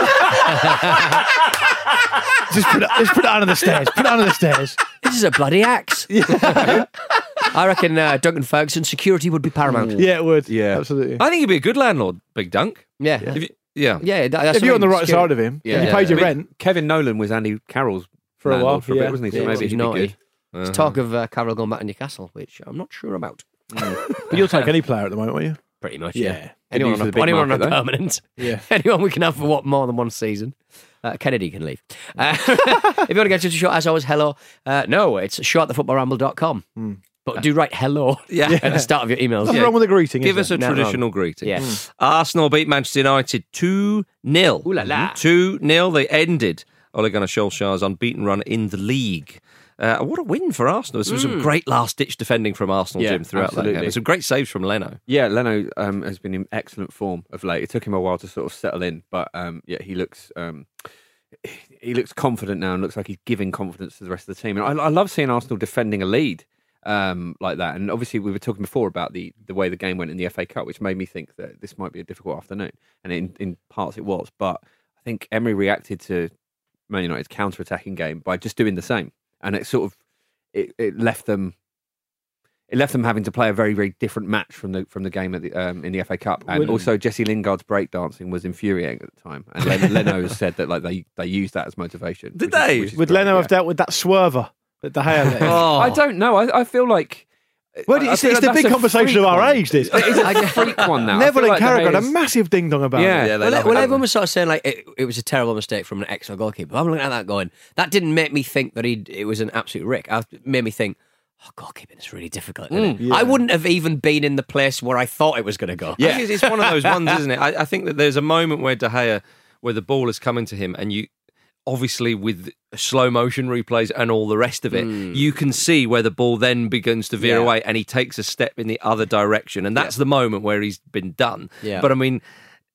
Just put it under the stairs. Put it under the stairs. This is a bloody axe. I reckon Duncan Ferguson, security would be paramount. Yeah, it would. Yeah, absolutely. I think he'd be a good landlord, Big Dunk. Yeah. That's if you're on the right side of him, and you paid your rent. Kevin Nolan was Andy Carroll's for a while, for a bit, wasn't he? So maybe he'd be good. There's talk of Carroll going back to Newcastle, which I'm not sure about. But you'll take any player at the moment, won't you? Pretty much, yeah. Anyone on a permanent. Yeah. Anyone we can have for more than one season. Kennedy can leave. If you want to get to the show, as always, hello. No, it's show@thefootballramble.com. But do write hello at the start of your emails. Nothing wrong with a greeting. Give us a traditional greeting. Yeah. Arsenal beat Manchester United 2-0. Ooh la la. 2-0. They ended Ole Gunnar Solskjaer's unbeaten run in the league. What a win for Arsenal. This was some great last-ditch defending from Arsenal, Jim, throughout that game. Some great saves from Leno. Yeah, Leno has been in excellent form of late. It took him a while to sort of settle in, but he looks he looks confident now and looks like he's giving confidence to the rest of the team. And I love seeing Arsenal defending a lead like that. And obviously, we were talking before about the way the game went in the FA Cup, which made me think that this might be a difficult afternoon. And in parts it was. But I think Emery reacted to Man United's counter-attacking game by just doing the same. And it sort of it left them. It left them having to play a very, very different match from the game at in the FA Cup. And also Jesse Lingard's breakdancing was infuriating at the time. And Leno has said that like they used that as motivation. Did they? Would Leno have dealt with that swerver that De Gea let in? I don't know. I feel like... Well, it's the big conversation of our age, this. It's a freak one now. Neville and Carragher had a massive ding-dong about it. Well, everyone was sort of saying like it was a terrible mistake from an extra goalkeeper. I'm looking at that going, that didn't make me think that it was an absolute rick. It made me think, goalkeeping is really difficult, isn't it? Yeah. I wouldn't have even been in the place where I thought it was going to go. Yeah, it's one of those ones, isn't it? I think that there's a moment where De Gea, where the ball is coming to him, and you, obviously with slow motion replays and all the rest of it, you can see where the ball then begins to veer away, and he takes a step in the other direction, and that's the moment where he's been done. Yeah. But I mean,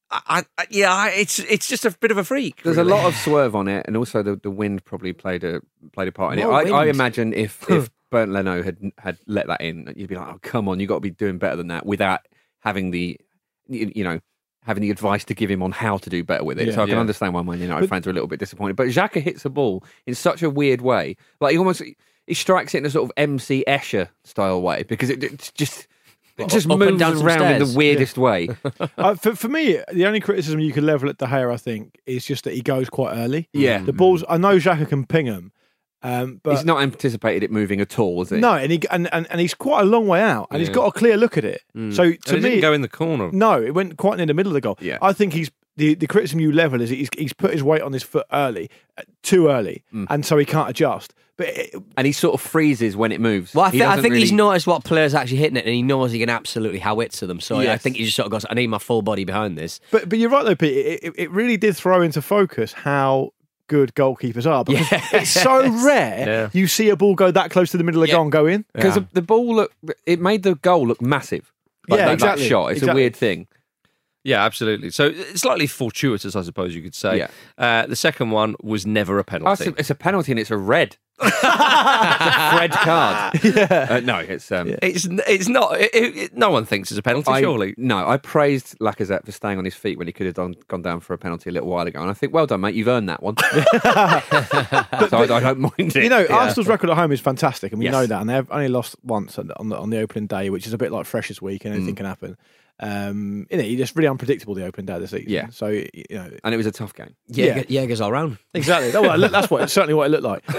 it's just a bit of a freak. There's really. a lot of swerve on it, and also the wind probably played a part in it. More I wind. imagine if Bernd Leno had let that in, you'd be like, oh, come on, you've got to be doing better than that without having the, having the advice to give him on how to do better with it. So I can understand why Man United fans are a little bit disappointed. But Xhaka hits the ball in such a weird way. Like he strikes it in a sort of MC Escher style way, because it just moves around in the weirdest way. For me, the only criticism you could level at De Gea, I think, is just that he goes quite early. Yeah. The balls, I know Xhaka can ping them. But he's not anticipated it moving at all, is he? No, and he's quite a long way out, and he's got a clear look at it. So to me, it didn't go in the corner. No, it went quite near the middle of the goal. Yeah. I think the criticism you level is he's put his weight on his foot too early, and so he can't adjust. And he sort of freezes when it moves. Well, I think he's noticed what players are actually hitting it, and he knows he can absolutely how it to them. So I think he just sort of goes, I need my full body behind this. But you're right though, Pete. It really did throw into focus how good goalkeepers are, because it's so rare you see a ball go that close to the middle of the goal and go in. Because the ball it made the goal look massive. Like exactly. That shot, it's a weird thing. Yeah, absolutely. So it's slightly fortuitous, I suppose you could say. Yeah. The second one was never a penalty. It's a penalty and it's a red. It's a red card. Yeah. No, it's not. No one thinks it's a penalty, surely. No, I praised Lacazette for staying on his feet when he could have gone down for a penalty a little while ago, and I think, well done, mate, you've earned that one. So I don't mind it. Arsenal's record at home is fantastic, and we know that, and they've only lost once on the opening day, which is a bit like Freshers Week, and anything can happen. You're just really unpredictable the opening day of the season. Yeah. So and it was a tough game. Jaeger's all round. Exactly. That's certainly what it looked like.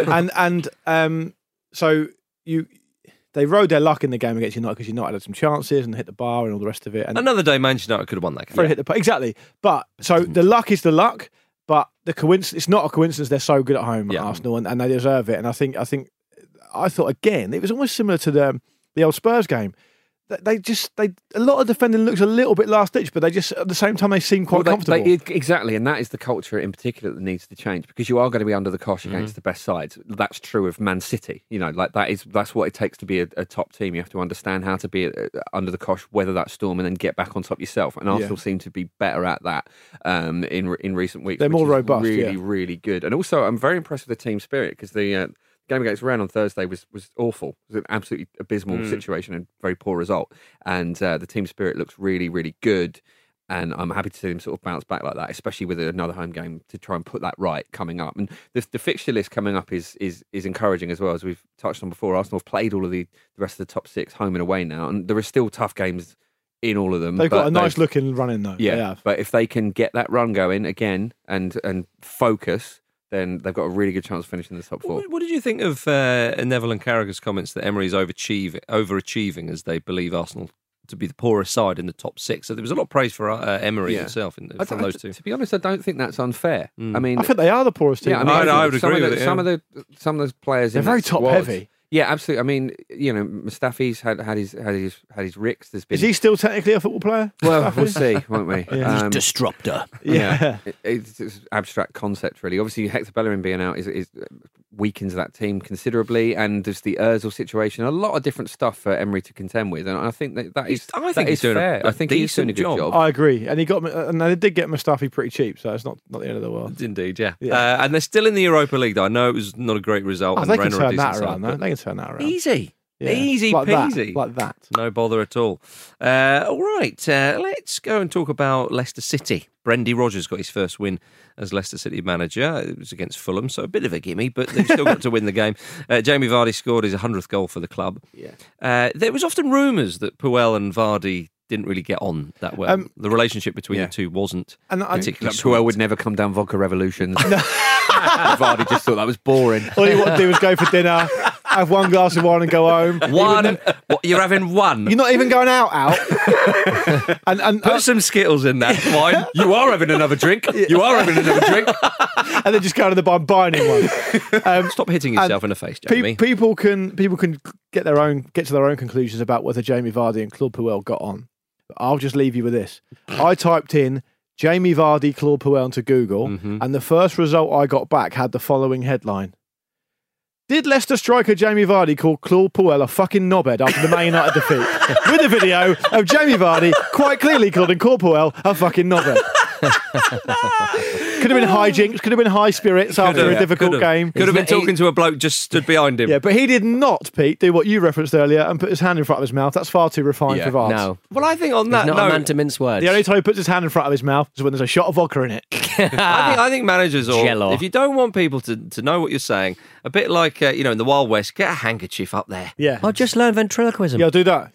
So they rode their luck in the game against United, because United had some chances and hit the bar and all the rest of it. And another day, Manchester United could have won that game. Hit the exactly. But so the luck is the luck, but the coincidence, it's not a coincidence. They're so good at home, Arsenal, and they deserve it. And I thought again, it was almost similar to the old Spurs game. They a lot of defending looks a little bit last ditch, but they just at the same time they seem quite comfortable. Exactly, and that is the culture in particular that needs to change, because you are going to be under the cosh against the best sides. That's true of Man City. That's what it takes to be a top team. You have to understand how to be under the cosh, weather that storm, and then get back on top yourself. And Arsenal seem to be better at that in recent weeks. They're more robust, really, really good. And also, I'm very impressed with the team spirit, because the game against Rennes on Thursday was awful. It was an absolutely abysmal situation and very poor result. And the team spirit looks really, really good. And I'm happy to see them sort of bounce back like that, especially with another home game to try and put that right coming up. And the fixture list coming up is encouraging as well. As we've touched on before, Arsenal have played all of the rest of the top six home and away now. And there are still tough games in all of them. They've got a nice looking run in though. Yeah, but if they can get that run going again and focus, then they've got a really good chance of finishing the top four. What did you think of Neville and Carragher's comments that Emery's overachieving as they believe Arsenal to be the poorest side in the top six? So there was a lot of praise for Emery himself from those two. To be honest, I don't think that's unfair. I mean, I think they are the poorest team. I would agree with it. Some of the players, they're very top heavy. Yeah, absolutely. I mean, Mustafi's had his ricks. There's been. Is he still technically a football player? Well, we'll see, won't we? He's disruptor. Yeah, it's an abstract concept, really. Obviously, Hector Bellerin being out is weakens that team considerably, and there's the Özil situation. A lot of different stuff for Emery to contend with, and I think that is fair. I think he's doing a good job. I agree, and they did get Mustafi pretty cheap, so it's not the end of the world. Indeed, yeah. And they're still in the Europa League, though. I know it was not a great result. They can turn that around, though. They can turn that around. Easy. Yeah. Easy like peasy. Like that. No bother at all. All right, let's go and talk about Leicester City. Brendan Rodgers got his first win as Leicester City manager. It was against Fulham, so a bit of a gimme, but they've still got to win the game. Jamie Vardy scored his 100th goal for the club. Yeah. There was often rumours that Puel and Vardy didn't really get on that well. The relationship between the two wasn't particularly sweet. Puel would never come down vodka revolutions. Vardy just thought that was boring. All you want to do is go for dinner, have one glass of wine and go home. What, you're having one? You're not even going out. and Put some Skittles in that wine. You are having another drink. You are having another drink. And then just go to the bar and buy one. Stop hitting yourself in the face, Jamie. People can get to their own conclusions about whether Jamie Vardy and Claude Puel got on. I'll just leave you with this. I typed in Jamie Vardy, Claude Puel into Google, and the first result I got back had the following headline. Did Leicester striker Jamie Vardy call Claude Puel a fucking knobhead after the Man United defeat? With a video of Jamie Vardy quite clearly calling Claude Puel a fucking knobhead. Could have been hijinks, could have been high spirits after a difficult game. Could have been talking to a bloke just stood behind him. Yeah, but he did not, Pete, do what you referenced earlier and put his hand in front of his mouth. That's far too refined for Vard. No. Well, I think on that note, not a man to mince words. The only time he puts his hand in front of his mouth is when there's a shot of vodka in it. I think managers, or Jello. if you don't want people to know what you're saying, a bit like in the Wild West, get a handkerchief up there. Yeah. Or just learn ventriloquism. Yeah, I'll do that.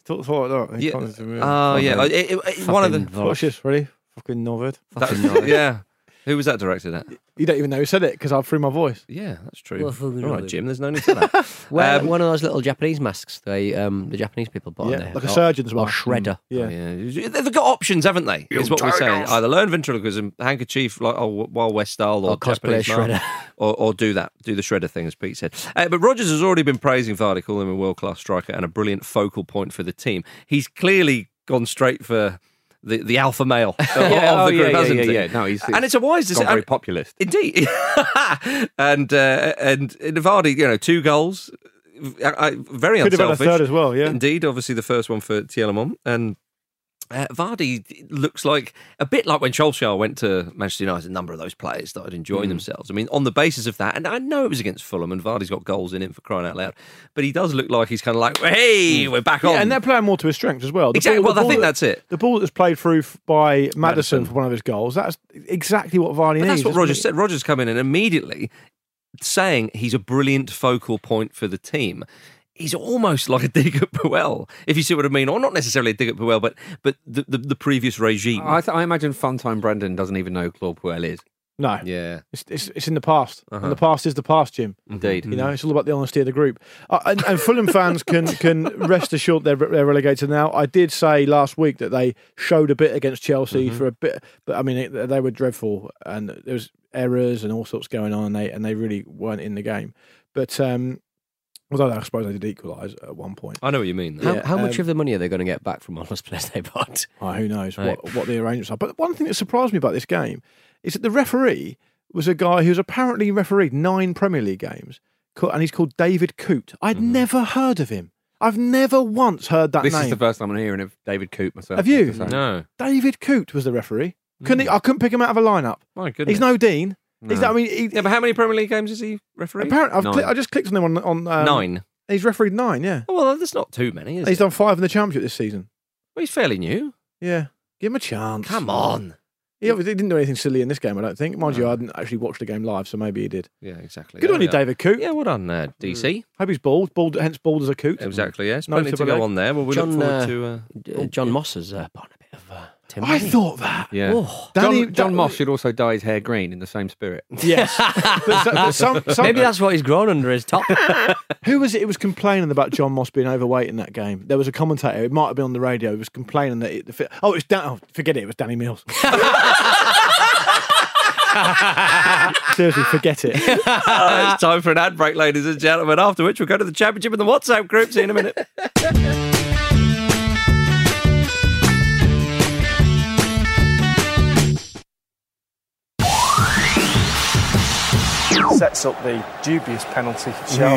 One of the. Watch this, ready? Fucking knobhead. Yeah. Who was that directed at? You don't even know who said it because I threw my voice. Yeah, that's true. Well, all right, Jim, there's no need for that. Wear one of those little Japanese masks the Japanese people put on there. Like a surgeon's or mask. shredder. Yeah. They've got options, haven't they? Is what we're saying. Either learn ventriloquism, handkerchief, like Wild West style, or cosplay Japanese shredder. Or do the shredder thing, as Pete said. But Rodgers has already been praising Vardy, calling him a world-class striker and a brilliant focal point for the team. He's clearly gone straight for the alpha male of the group, hasn't he? Yeah. No, and it's a wise decision. Very populist. Indeed. and Vardy, 2 goals. Very unselfish. Could have had a third as well, yeah. Indeed, obviously the first one for Tielemans. And Vardy looks like a bit like when Solskjaer went to Manchester United. A number of those players started enjoying themselves. I mean, on the basis of that, and I know it was against Fulham, and Vardy's got goals in him for crying out loud, but he does look like he's kind of like, hey, we're back on. And they're playing more to his strengths as well. Exactly. I think that's it. The ball that's played through by Maddison for one of his goals, that's exactly what Vardy needs. That's what Rodgers said. Rodgers come in and immediately saying he's a brilliant focal point for the team. He's almost like a dig at Puel, if you see what I mean. Or not necessarily a dig at Puel, but the previous regime. I imagine Funtime Brendan doesn't even know who Claude Puel is. No. Yeah. It's in the past. And the past is the past, Jim. Indeed. It's all about the honesty of the group. And Fulham fans can rest assured they're relegated now. I did say last week that they showed a bit against Chelsea for a bit, but I mean, they were dreadful and there was errors and all sorts going on and they really weren't in the game. But although I suppose they did equalise at one point. I know what you mean. How much of the money are they going to get back from all those players they bought? Who knows what the arrangements are. But one thing that surprised me about this game is that the referee was a guy who's apparently refereed 9 Premier League games, and he's called David Coote. I'd never heard of him. I've never once heard that name. This is the first time I'm hearing of David Coote myself. Have you? No. David Coote was the referee. I couldn't pick him out of a lineup. My goodness. He's no Dean. No. But how many Premier League games has he refereed? Apparently, I just clicked on him on 9. He's refereed 9, yeah. Oh, well, that's not too many, is He's it? done 5 in the Championship this season. Well, he's fairly new. Yeah. Give him a chance. Come on. He didn't do anything silly in this game, I don't think. Mind you, I hadn't actually watched the game live, so maybe he did. Yeah, exactly. Good on you, David Coote. Yeah, well done, DC. Hope he's bald, hence bald as a Coot. Exactly, yes. Plenty to go on there. Well, we look forward to... John Moss has bought a bit of... I thought that. Yeah. Oh. John Moss should also dye his hair green in the same spirit. Yes. Maybe that's what he's grown under his top. Who was it who was complaining about John Moss being overweight in that game? There was a commentator, it might have been on the radio, who was complaining that forget it, it was Danny Mills. Seriously, forget it. It's time for an ad break, ladies and gentlemen, after which we'll go to the Championship in the WhatsApp group. See you in a minute. Sets up the dubious penalty shot.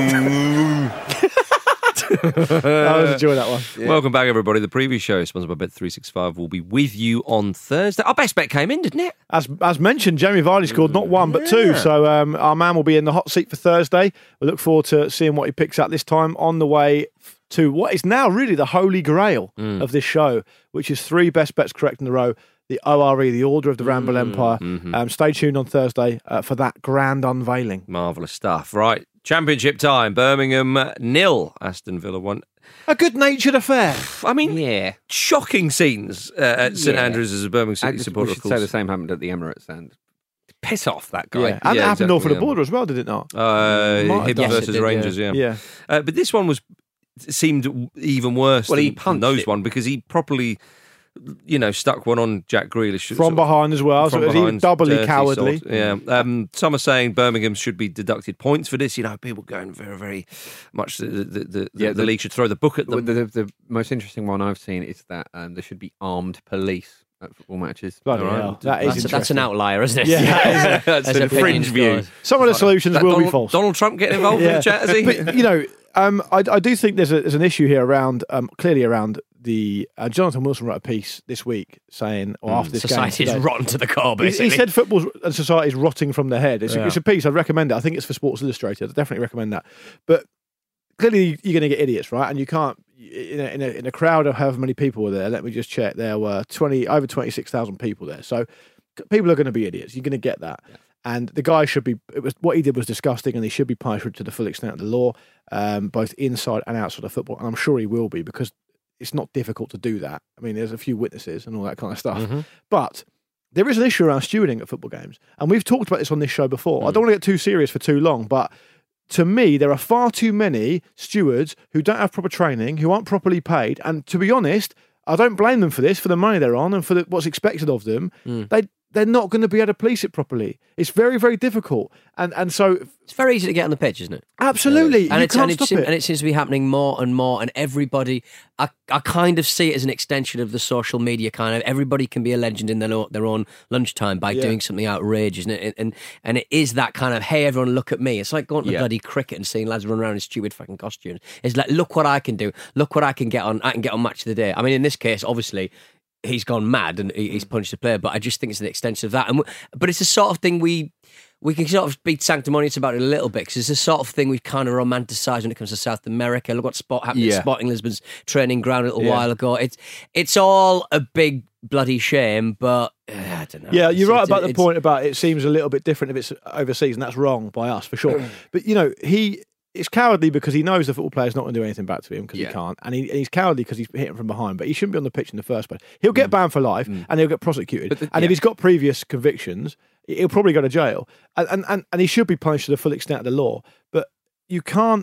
I was enjoying that one. Yeah. Welcome back, everybody. The preview show, sponsored by Bet365, will be with you on Thursday. Our best bet came in, didn't it? As mentioned, Jamie Vardy scored not one but two. So our man will be in the hot seat for Thursday. We look forward to seeing what he picks up this time on the way to what is now really the holy grail of this show, which is 3 best bets correct in a row. The ORE, the Order of the Ramble Empire. Stay tuned on Thursday for that grand unveiling. Marvellous stuff. Right, Championship time. Birmingham 0, Aston Villa 1. A good-natured affair. I mean, shocking scenes at St Andrews as a Birmingham City supporter. We should say the same happened at the Emirates and piss off that guy. Yeah. And it happened north of the border as well, did it not? Hibs versus Rangers, yeah. But this one seemed even worse than those one because he properly... stuck one on Jack Grealish. From behind as well, so it was even doubly cowardly. Some are saying Birmingham should be deducted points for this. People going very, very much the league should throw the book at them. The most interesting one I've seen is that there should be armed police at football matches. That's an outlier, isn't it? Yeah, that's a fringe view. Some of the solutions will be false. Donald Trump getting involved in the chat, is he? But, I do think there's an issue here around, clearly around the Jonathan Wilson wrote a piece this week saying, or after this society game, is rotten to the core. Basically, he said football and society is rotting from the head. It's a piece. I'd recommend it. I think it's for Sports Illustrated. I'd definitely recommend that. But clearly, you're going to get idiots, right? And you can't in a crowd of however many people were there. Let me just check. There were over 26,000 people there. So people are going to be idiots. You're going to get that. Yeah. And the guy should be. What he did was disgusting, and he should be punished to the full extent of the law, both inside and outside of football. And I'm sure he will be because it's not difficult to do that. I mean, there's a few witnesses and all that kind of stuff. But there is an issue around stewarding at football games. And we've talked about this on this show before. I don't want to get too serious for too long, but to me, there are far too many stewards who don't have proper training, who aren't properly paid. And to be honest, I don't blame them for this, for the money they're on and for what's expected of them. They're not going to be able to police it properly. It's very, very difficult. And so... It's very easy to get on the pitch, isn't it? Absolutely. And it seems to be happening more and more. And everybody... I kind of see it as an extension of the social media kind of... Everybody can be a legend in their own lunchtime by doing something outrageous. And it is that kind of, hey, everyone, look at me. It's like going to bloody cricket and seeing lads run around in stupid fucking costumes. It's like, look what I can do. Look what I can get on. I can get on Match of the Day. I mean, in this case, obviously... He's gone mad and he's punched the player, but I just think it's an extension of that. But it's the sort of thing we can sort of be sanctimonious about it a little bit because it's the sort of thing we kind of romanticise when it comes to South America. Look what happened at Sporting Lisbon's training ground a little while ago. It's all a big bloody shame, but I don't know. Yeah, you're right about the point about it seems a little bit different if it's overseas, and that's wrong by us for sure. But it's cowardly because he knows the football player's not going to do anything back to him because he can't. And he's cowardly because he's hitting from behind, but he shouldn't be on the pitch in the first place. He'll get banned for life and he'll get prosecuted. And if he's got previous convictions, he'll probably go to jail. And he should be punished to the full extent of the law. But you can't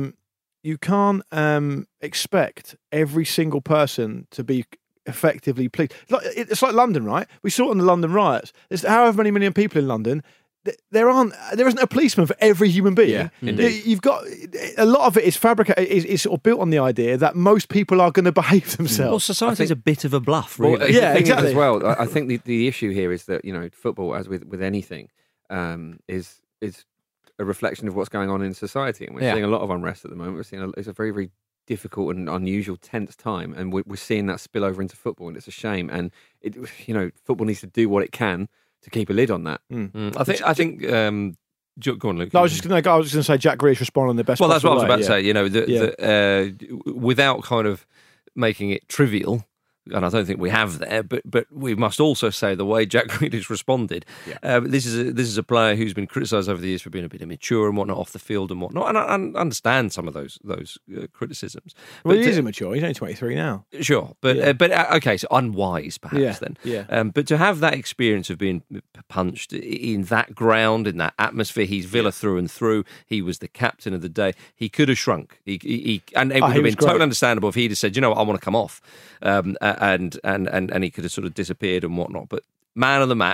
expect every single person to be effectively policed. It's like London, right? We saw it in the London riots. There's however many million people in London. There isn't a policeman for every human being. Yeah, indeed. You've got a lot of it is fabricated. Is sort of built on the idea that most people are going to behave themselves. Well, society's a bit of a bluff, really. Well, exactly. As well, I think the issue here is that football, as with anything, is a reflection of what's going on in society, and we're seeing a lot of unrest at the moment. We're seeing it's a very, very difficult and unusual, tense time, and we're seeing that spill over into football, and it's a shame. And football needs to do what it can to keep a lid on that. I think. Go on, Luke. No, I was just going to say Jack Grealish responded in the best. Well, that's what I was about to say. Without kind of making it trivial. And I don't think we have there, but we must also say the way Jack Grealish responded. This is a player who's been criticised over the years for being a bit immature and whatnot off the field and whatnot. And I understand some of those criticisms. Well, he is immature. He's only 23 now. Sure, but okay, so unwise perhaps then. Yeah. But to have that experience of being punched in that ground, in that atmosphere, he's Villa through and through. He was the captain of the day. He could have shrunk. And it would have been totally understandable if he'd have said, I want to come off. And he could have sort of disappeared and whatnot. But man of the match,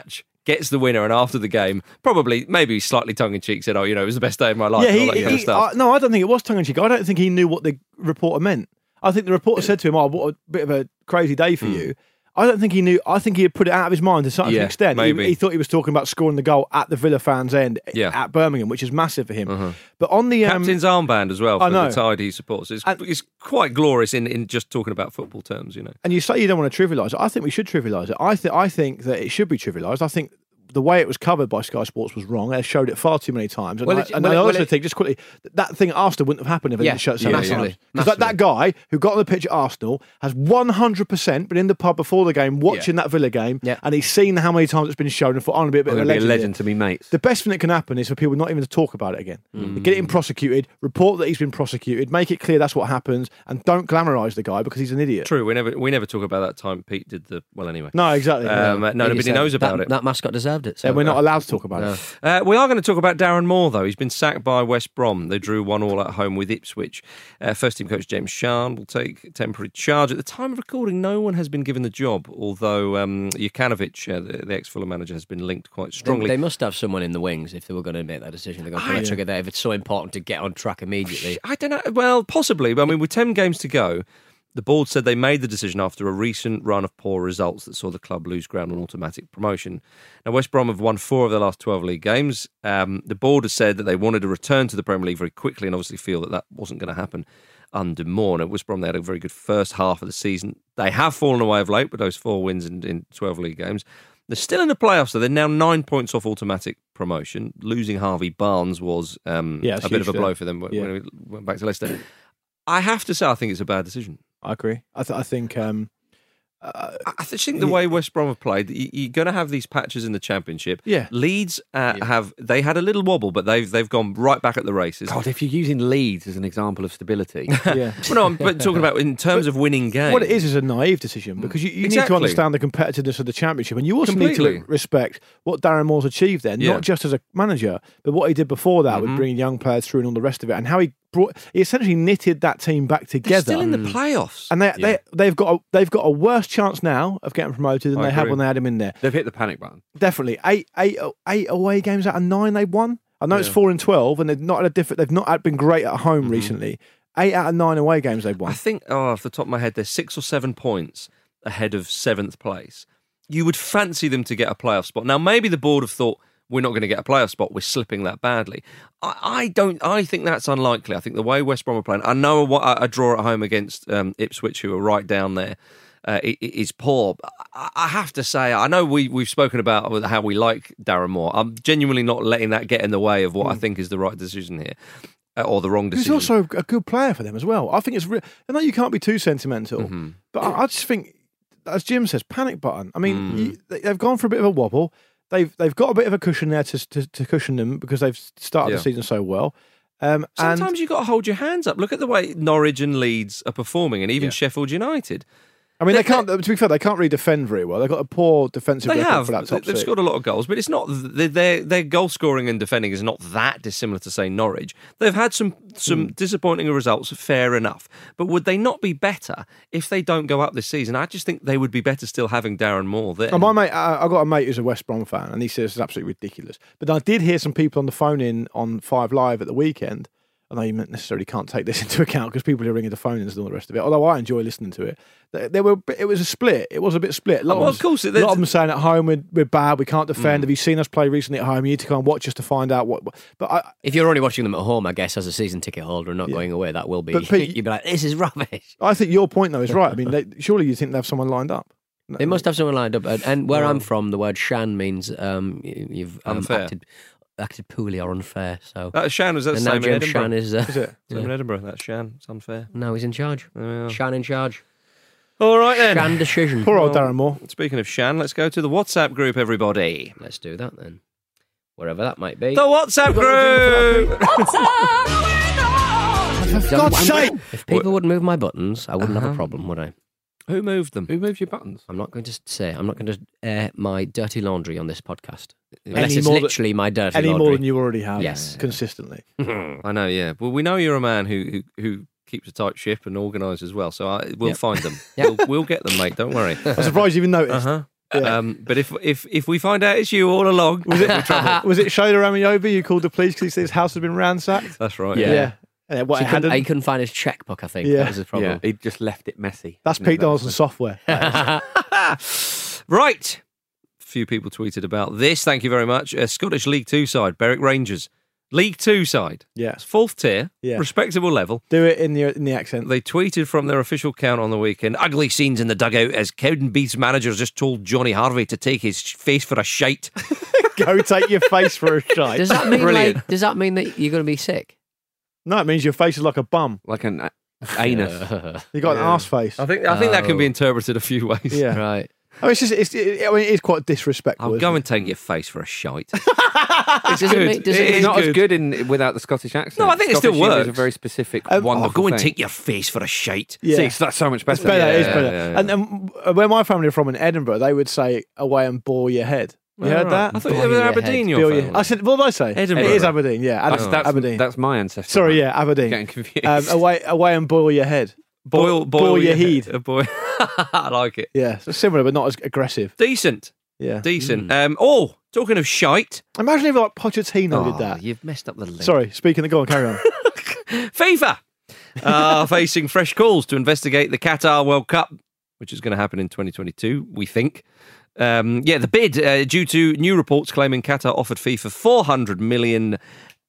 gets the winner, and after the game, probably maybe slightly tongue-in-cheek said, it was the best day of my life. Yeah, and all that kind of stuff. no, I don't think it was tongue-in-cheek. I don't think he knew what the reporter meant. I think the reporter said to him, what a bit of a crazy day for you. I don't think he knew. I think he had put it out of his mind to such an extent. He thought he was talking about scoring the goal at the Villa fans' end at Birmingham, which is massive for him. But on the captain's armband as well for the side he supports. It's quite glorious in just talking about football terms, And you say you don't want to trivialise it. I think we should trivialise it. I think that it should be trivialised. I think the way it was covered by Sky Sports was wrong. They showed it far too many times. And I also think, just quickly, that thing at Arsenal wouldn't have happened if it didn't show it so many times. Because that guy who got on the pitch at Arsenal has 100% been in the pub before the game watching that Villa game, and he's seen how many times it's been shown and thought, I'm going to be a bit of a legend to me mates. The best thing that can happen is for people not even to talk about it again. Get him prosecuted, report that he's been prosecuted, make it clear that's what happens, and don't glamorise the guy because he's an idiot. True, we never talk about that time Pete did anyway. No, exactly. Nobody knows about it. That mascot deserved it. So we're not allowed to talk about it. We are going to talk about Darren Moore, though. He's been sacked by West Brom. They drew 1-1 at home with Ipswich. First team coach James Sharn will take temporary charge. At the time of recording, no one has been given the job, although Jokanovic, the ex-Fulham manager, has been linked quite strongly. They must have someone in the wings if they were going to make that decision. They're going to pull the trigger there if it's so important to get on track immediately. I don't know. Well, possibly. But with 10 games to go, the board said they made the decision after a recent run of poor results that saw the club lose ground on automatic promotion. Now, West Brom have won 4 of their last 12 league games. The board has said that they wanted to return to the Premier League very quickly and obviously feel that wasn't going to happen under Moore. Now, West Brom, they had a very good first half of the season. They have fallen away of late with those 4 wins in 12 league games. They're still in the playoffs, so they're now 9 points off automatic promotion. Losing Harvey Barnes was a bit of a blow for them when we went back to Leicester. I have to say, I think it's a bad decision. I agree. I think I think the way West Brom have played, you're going to have these patches in the Championship. Yeah. Leeds had a little wobble, but they've gone right back at the races. God, if you're using Leeds as an example of stability. Yeah. Well, no, I'm talking about in terms of winning games. What it is a naive decision because you need to understand the competitiveness of the Championship, and you also need to respect what Darren Moore's achieved there, not just as a manager, but what he did before that with bringing young players through and all the rest of it, and how he essentially knitted that team back together. They're still in the playoffs, and they've got a worse chance now of getting promoted than they had when they had him in there. They've hit the panic button. Definitely, eight away games out of 9 they've won. I know it's 4 in 12, and they've not been great at home recently. 8 out of 9 away games they've won. I think, off the top of my head, they're 6 or 7 points ahead of 7th place. You would fancy them to get a playoff spot. Now, maybe the board have thought, we're not going to get a playoff spot, we're slipping that badly. I think that's unlikely. I think the way West Brom are playing, I know a draw at home against Ipswich, who are right down there, is poor. I have to say, I know we've spoken about how we like Darren Moore. I'm genuinely not letting that get in the way of what I think is the right decision here. Or the wrong decision. He's also a good player for them as well. I think it's I know you can't be too sentimental, but I just think, as Jim says, panic button. I mean, they've gone for a bit of a wobble. They've got a bit of a cushion there to cushion them because they've started the season so well. Sometimes you've got to hold your hands up. Look at the way Norwich and Leeds are performing, and even Sheffield United. I mean, they can't. To be fair, they can't really defend very well. They've got a poor defensive record for that top They've scored a lot of goals, but it's not their goal scoring and defending is not that dissimilar to, say, Norwich. They've had some disappointing results, fair enough. But would they not be better if they don't go up this season? I just think they would be better still having Darren Moore there. And my mate, I've got a mate who's a West Brom fan, and he says it's absolutely ridiculous. But I did hear some people on the phone in on 5 Live at the weekend. I know you necessarily can't take this into account because people are ringing the phone and all the rest of it. Although I enjoy listening to it, it was a split. It was a bit split. A lot of them saying at home we're bad, we can't defend. Have you seen us play recently at home? You need to come and watch us to find out what. But if you're only watching them at home, I guess as a season ticket holder and not going away, that will be. But Pete, you'd be like, this is rubbish. I think your point though is right. I mean, surely you think they have someone lined up. They must have someone lined up. And where I'm from, the word "shan" means you've acted poorly or unfair. So Shan was the same in Edinburgh. Shan is it? Same in Edinburgh. That's Shan. It's unfair. No, he's in charge. Shan in charge. All right then. Shan decision. Poor old Darren Moore. Speaking of Shan, let's go to the WhatsApp group, everybody. Let's do that then. Wherever that might be. The WhatsApp group. For God's sake! If people would move my buttons, I wouldn't have a problem, would I? Who moved them? Who moved your buttons? I'm not going to say. I'm not going to air my dirty laundry on this podcast. Unless it's literally my dirty laundry. Any more than you already have. Yes. Consistently. I know, yeah. Well, we know you're a man who keeps a tight ship and organises well, so we'll find them. We'll get them, mate. Don't worry. I'm surprised you even noticed. But if we find out it's you all along, Was it Shola Ramiobi you called the police because he said his house had been ransacked? That's right. Yeah. What, he couldn't find his checkbook, I think. Yeah. That was his problem. Yeah, he just left it messy. That's Pete Donaldson software. Right. Few people tweeted about this. Thank you very much. Scottish League 2 side, Berwick Rangers. League 2 side. Yeah. It's 4th tier. Yeah. Respectable level. Do it in the accent. They tweeted from their official account on the weekend. Ugly scenes in the dugout as Cowdenbeath's manager just told Johnny Harvey to take his face for a shite. Go take your face for a shite. Does that mean does that mean that you're going to be sick? No, it means your face is like a bum. Like an anus. You got an arse face. I think that can be interpreted a few ways. Yeah. Right. I mean, it is quite disrespectful. I'll go and take your face for a shite. It's good. It's not as good without the Scottish accent. No, I think it still Scottish humour works. is a very specific, I'll wonderful go and thing. take your face for a shite. Yeah. See, so that's so much better. It's better. It's better. yeah. And where my family are from in Edinburgh, they would say away and bore your head. You heard that? I thought they were Aberdeen. Your family. I said, what did I say? Edinburgh. It is Aberdeen. Yeah, Aberdeen. That's my ancestor. Sorry, yeah, Aberdeen. Getting confused. Away and boil your head. Boil your head. I like it. Yeah, so similar but not as aggressive. Decent. Yeah, decent. Talking of shite. Imagine if like Pochettino did that. You've messed up the link. Sorry, go on, carry on. FIFA are facing fresh calls to investigate the Qatar World Cup, which is going to happen in 2022, we think. The bid, due to new reports claiming Qatar offered FIFA $400 million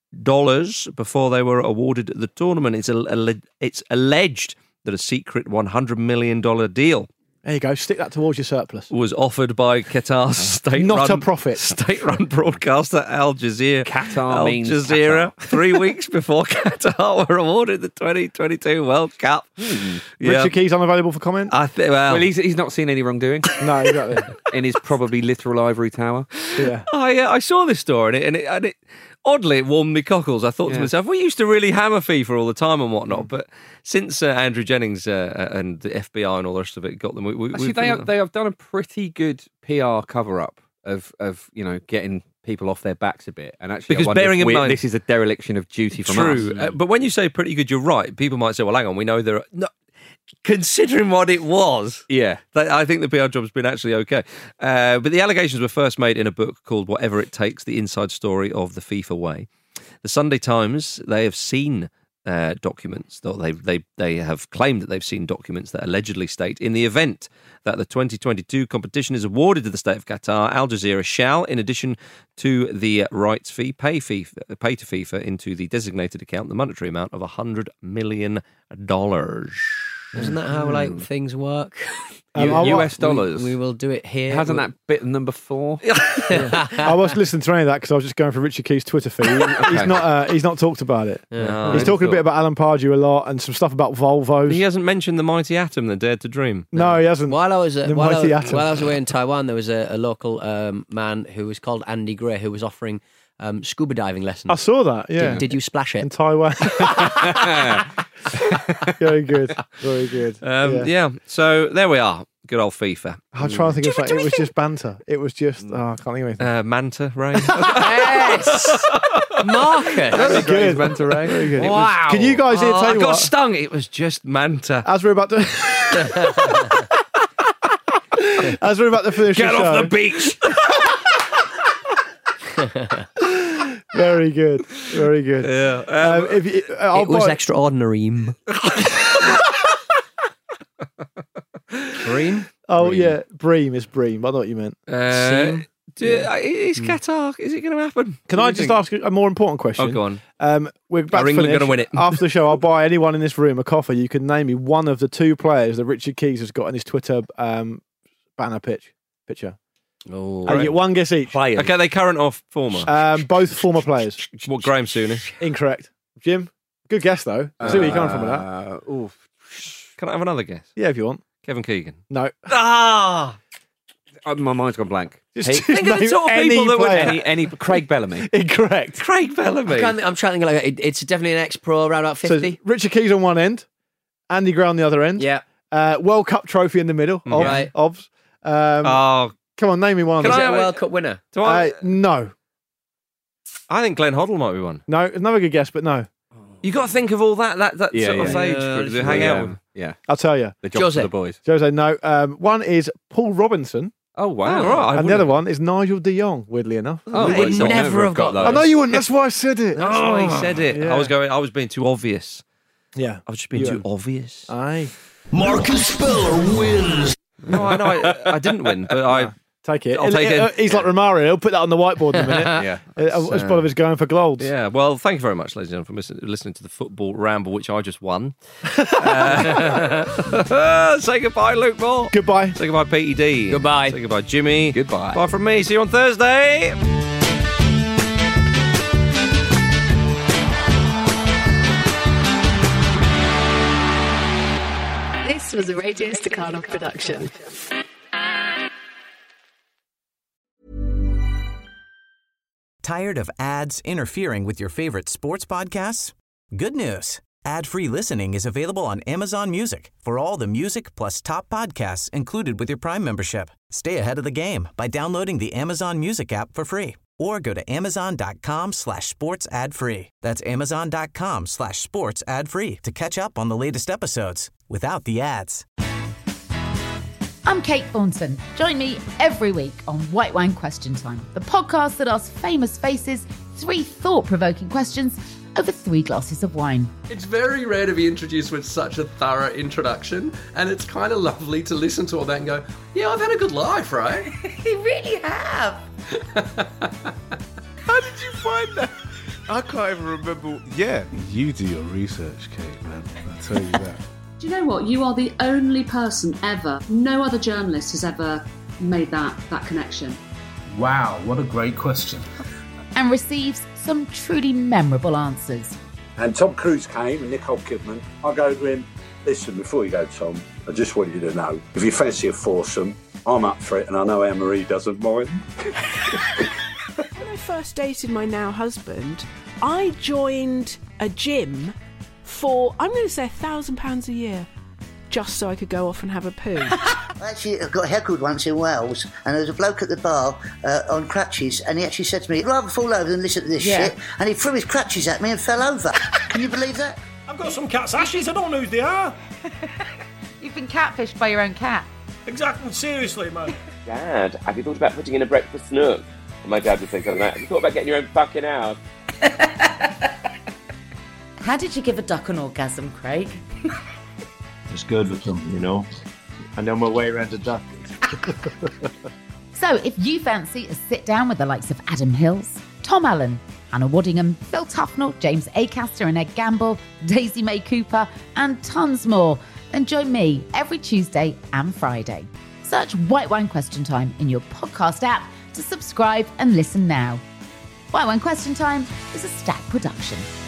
before they were awarded the tournament. It's alleged that a secret $100 million deal. There you go. Stick that towards your surplus. Was offered by Qatar's state-run broadcaster Al Jazeera. Qatar means Al Jazeera. Qatar. 3 weeks before Qatar were awarded the 2022 World Cup. Richard Keys unavailable for comment. Well, he's not seen any wrongdoing. No, exactly. In his probably literal ivory tower. Yeah. I saw this story and it oddly, it warmed me cockles. I thought to myself, we used to really hammer FIFA all the time and whatnot, but since Andrew Jennings and the FBI and all the rest of it got them, they have done a pretty good PR cover-up of getting people off their backs a bit. And actually, because bearing in mind, this is a dereliction of duty from us. But when you say pretty good, you're right. People might say, well, hang on, we know there are... No, considering what it was, I think the PR job's been actually okay. But the allegations were first made in a book called Whatever It Takes, The Inside Story of the FIFA Way. The Sunday Times, they have seen documents, they have claimed that they've seen documents that allegedly state in the event that the 2022 competition is awarded to the state of Qatar, Al Jazeera shall, in addition to the rights fee, pay to FIFA into the designated account the monetary amount of $100 million. Isn't that how things work? US dollars. We will do it here. Hasn't that bit number 4? I wasn't listening to any of that because I was just going for Richard Keys' Twitter feed. He's not talked about it. No, he's talking a bit about Alan Pardew a lot and some stuff about Volvos. He hasn't mentioned the mighty atom that dared to dream. No, he hasn't. While I was away in Taiwan, there was a local man who was called Andy Gray who was offering scuba diving lessons. I saw that. Yeah. Did you splash it in Taiwan? Very good. Very good. So there we are. Good old FIFA. I'm trying to think of something. It was just banter. It was just. I can't think of anything. Manta Ray. Yes. Marcus. That's good. Manta Ray. Very good. Wow. Can you guys hear? I got stung. It was just Manta. As we're about to. As we're about to finish Get the show. off the beach. Very good. Very good. Yeah. It was extraordinary. Bream? Oh, yeah. Bream is Bream. I know what you meant. Is Qatar, is it going to happen? Can I just ask a more important question? Oh, go on. We're about Are to England finish. going to win it? After the show, I'll buy anyone in this room a coffee. You can name me one of the 2 players that Richard Keys has got on his Twitter banner picture. Oh, and you get one guess each. Players. Okay, they current or former? Both former players. What, Graham Souness? Incorrect. Jim? Good guess, though. I see where you're coming from with that. Can I have another guess? Yeah, if you want. Kevin Keegan. No. Ah! My mind's gone blank. Think of the sort of people that would... Any Craig Bellamy. Incorrect. Craig Bellamy. I'm trying to think it's definitely an ex-pro around about 50. So Richard Keys on one end, Andy Gray on the other end. Yeah. World Cup trophy in the middle. Right. Obs. Come on, name me one. Is it a World Cup winner? No. I think Glenn Hoddle might be one. No, another good guess, but no. You got to think of all that sort of age group to hang out with. Yeah. I'll tell you. The jobs for the boys. Jose, no. One is Paul Robinson. Oh, wow. All right. And the other one is Nigel de Jong, weirdly enough. Oh, I would never have got those. I know you wouldn't. That's why I said it. That's why he said it. Yeah. I was being too obvious. Yeah. I was just being too obvious. Aye. Marcus Speller wins. No, I know. I didn't win, but I... Take it. I'll take it. He's like Romario. He'll put that on the whiteboard in a minute. Yeah. As part of his going for golds. Yeah. Well, thank you very much, ladies and gentlemen, for listening to the Football Ramble, which I just won. Say goodbye, Luke Moore. Goodbye. Say goodbye, Petey D. Goodbye. Say goodbye, Jimmy. Goodbye. Bye from me. See you on Thursday. This was a Radio Staccato production. Tired of ads interfering with your favorite sports podcasts? Good news. Ad-free listening is available on Amazon Music for all the music plus top podcasts included with your Prime membership. Stay ahead of the game by downloading the Amazon Music app for free or go to amazon.com/sports ad free. That's amazon.com/sports ad free to catch up on the latest episodes without the ads. I'm Kate Thornton. Join me every week on White Wine Question Time, the podcast that asks famous faces 3 thought-provoking questions over 3 glasses of wine. It's very rare to be introduced with such a thorough introduction, and it's kind of lovely to listen to all that and go, yeah, I've had a good life, right? You really have. How did you find that? I can't even remember. Yeah, you do your research, Kate, man. I tell you that. Do you know what? You are the only person ever, no other journalist has ever made that connection. Wow, what a great question. And receives some truly memorable answers. And Tom Cruise came and Nicole Kidman. I go to him, listen, before you go, Tom, I just want you to know, if you fancy a foursome, I'm up for it and I know Anne-Marie doesn't mind. When I first dated my now husband, I joined a gym for, I'm going to say £1,000 a year, just so I could go off and have a poo. Actually, I got heckled once in Wales, and there was a bloke at the bar on crutches, and he actually said to me, I'd rather fall over than listen to this shit, and he threw his crutches at me and fell over. Can you believe that? I've got some cat's ashes, I don't know who they are. You've been catfished by your own cat. Exactly, seriously, man. Dad, have you thought about putting in a breakfast nook? And my dad would say something like, have you thought about getting your own fucking house? How did you give a duck an orgasm, Craig? It's good with them, you know. I know my way around a duck. So if you fancy a sit down with the likes of Adam Hills, Tom Allen, Hannah Waddingham, Phil Tufnell, James Acaster and Ed Gamble, Daisy May Cooper, and tons more, then join me every Tuesday and Friday. Search White Wine Question Time in your podcast app to subscribe and listen now. White Wine Question Time is a Stack production.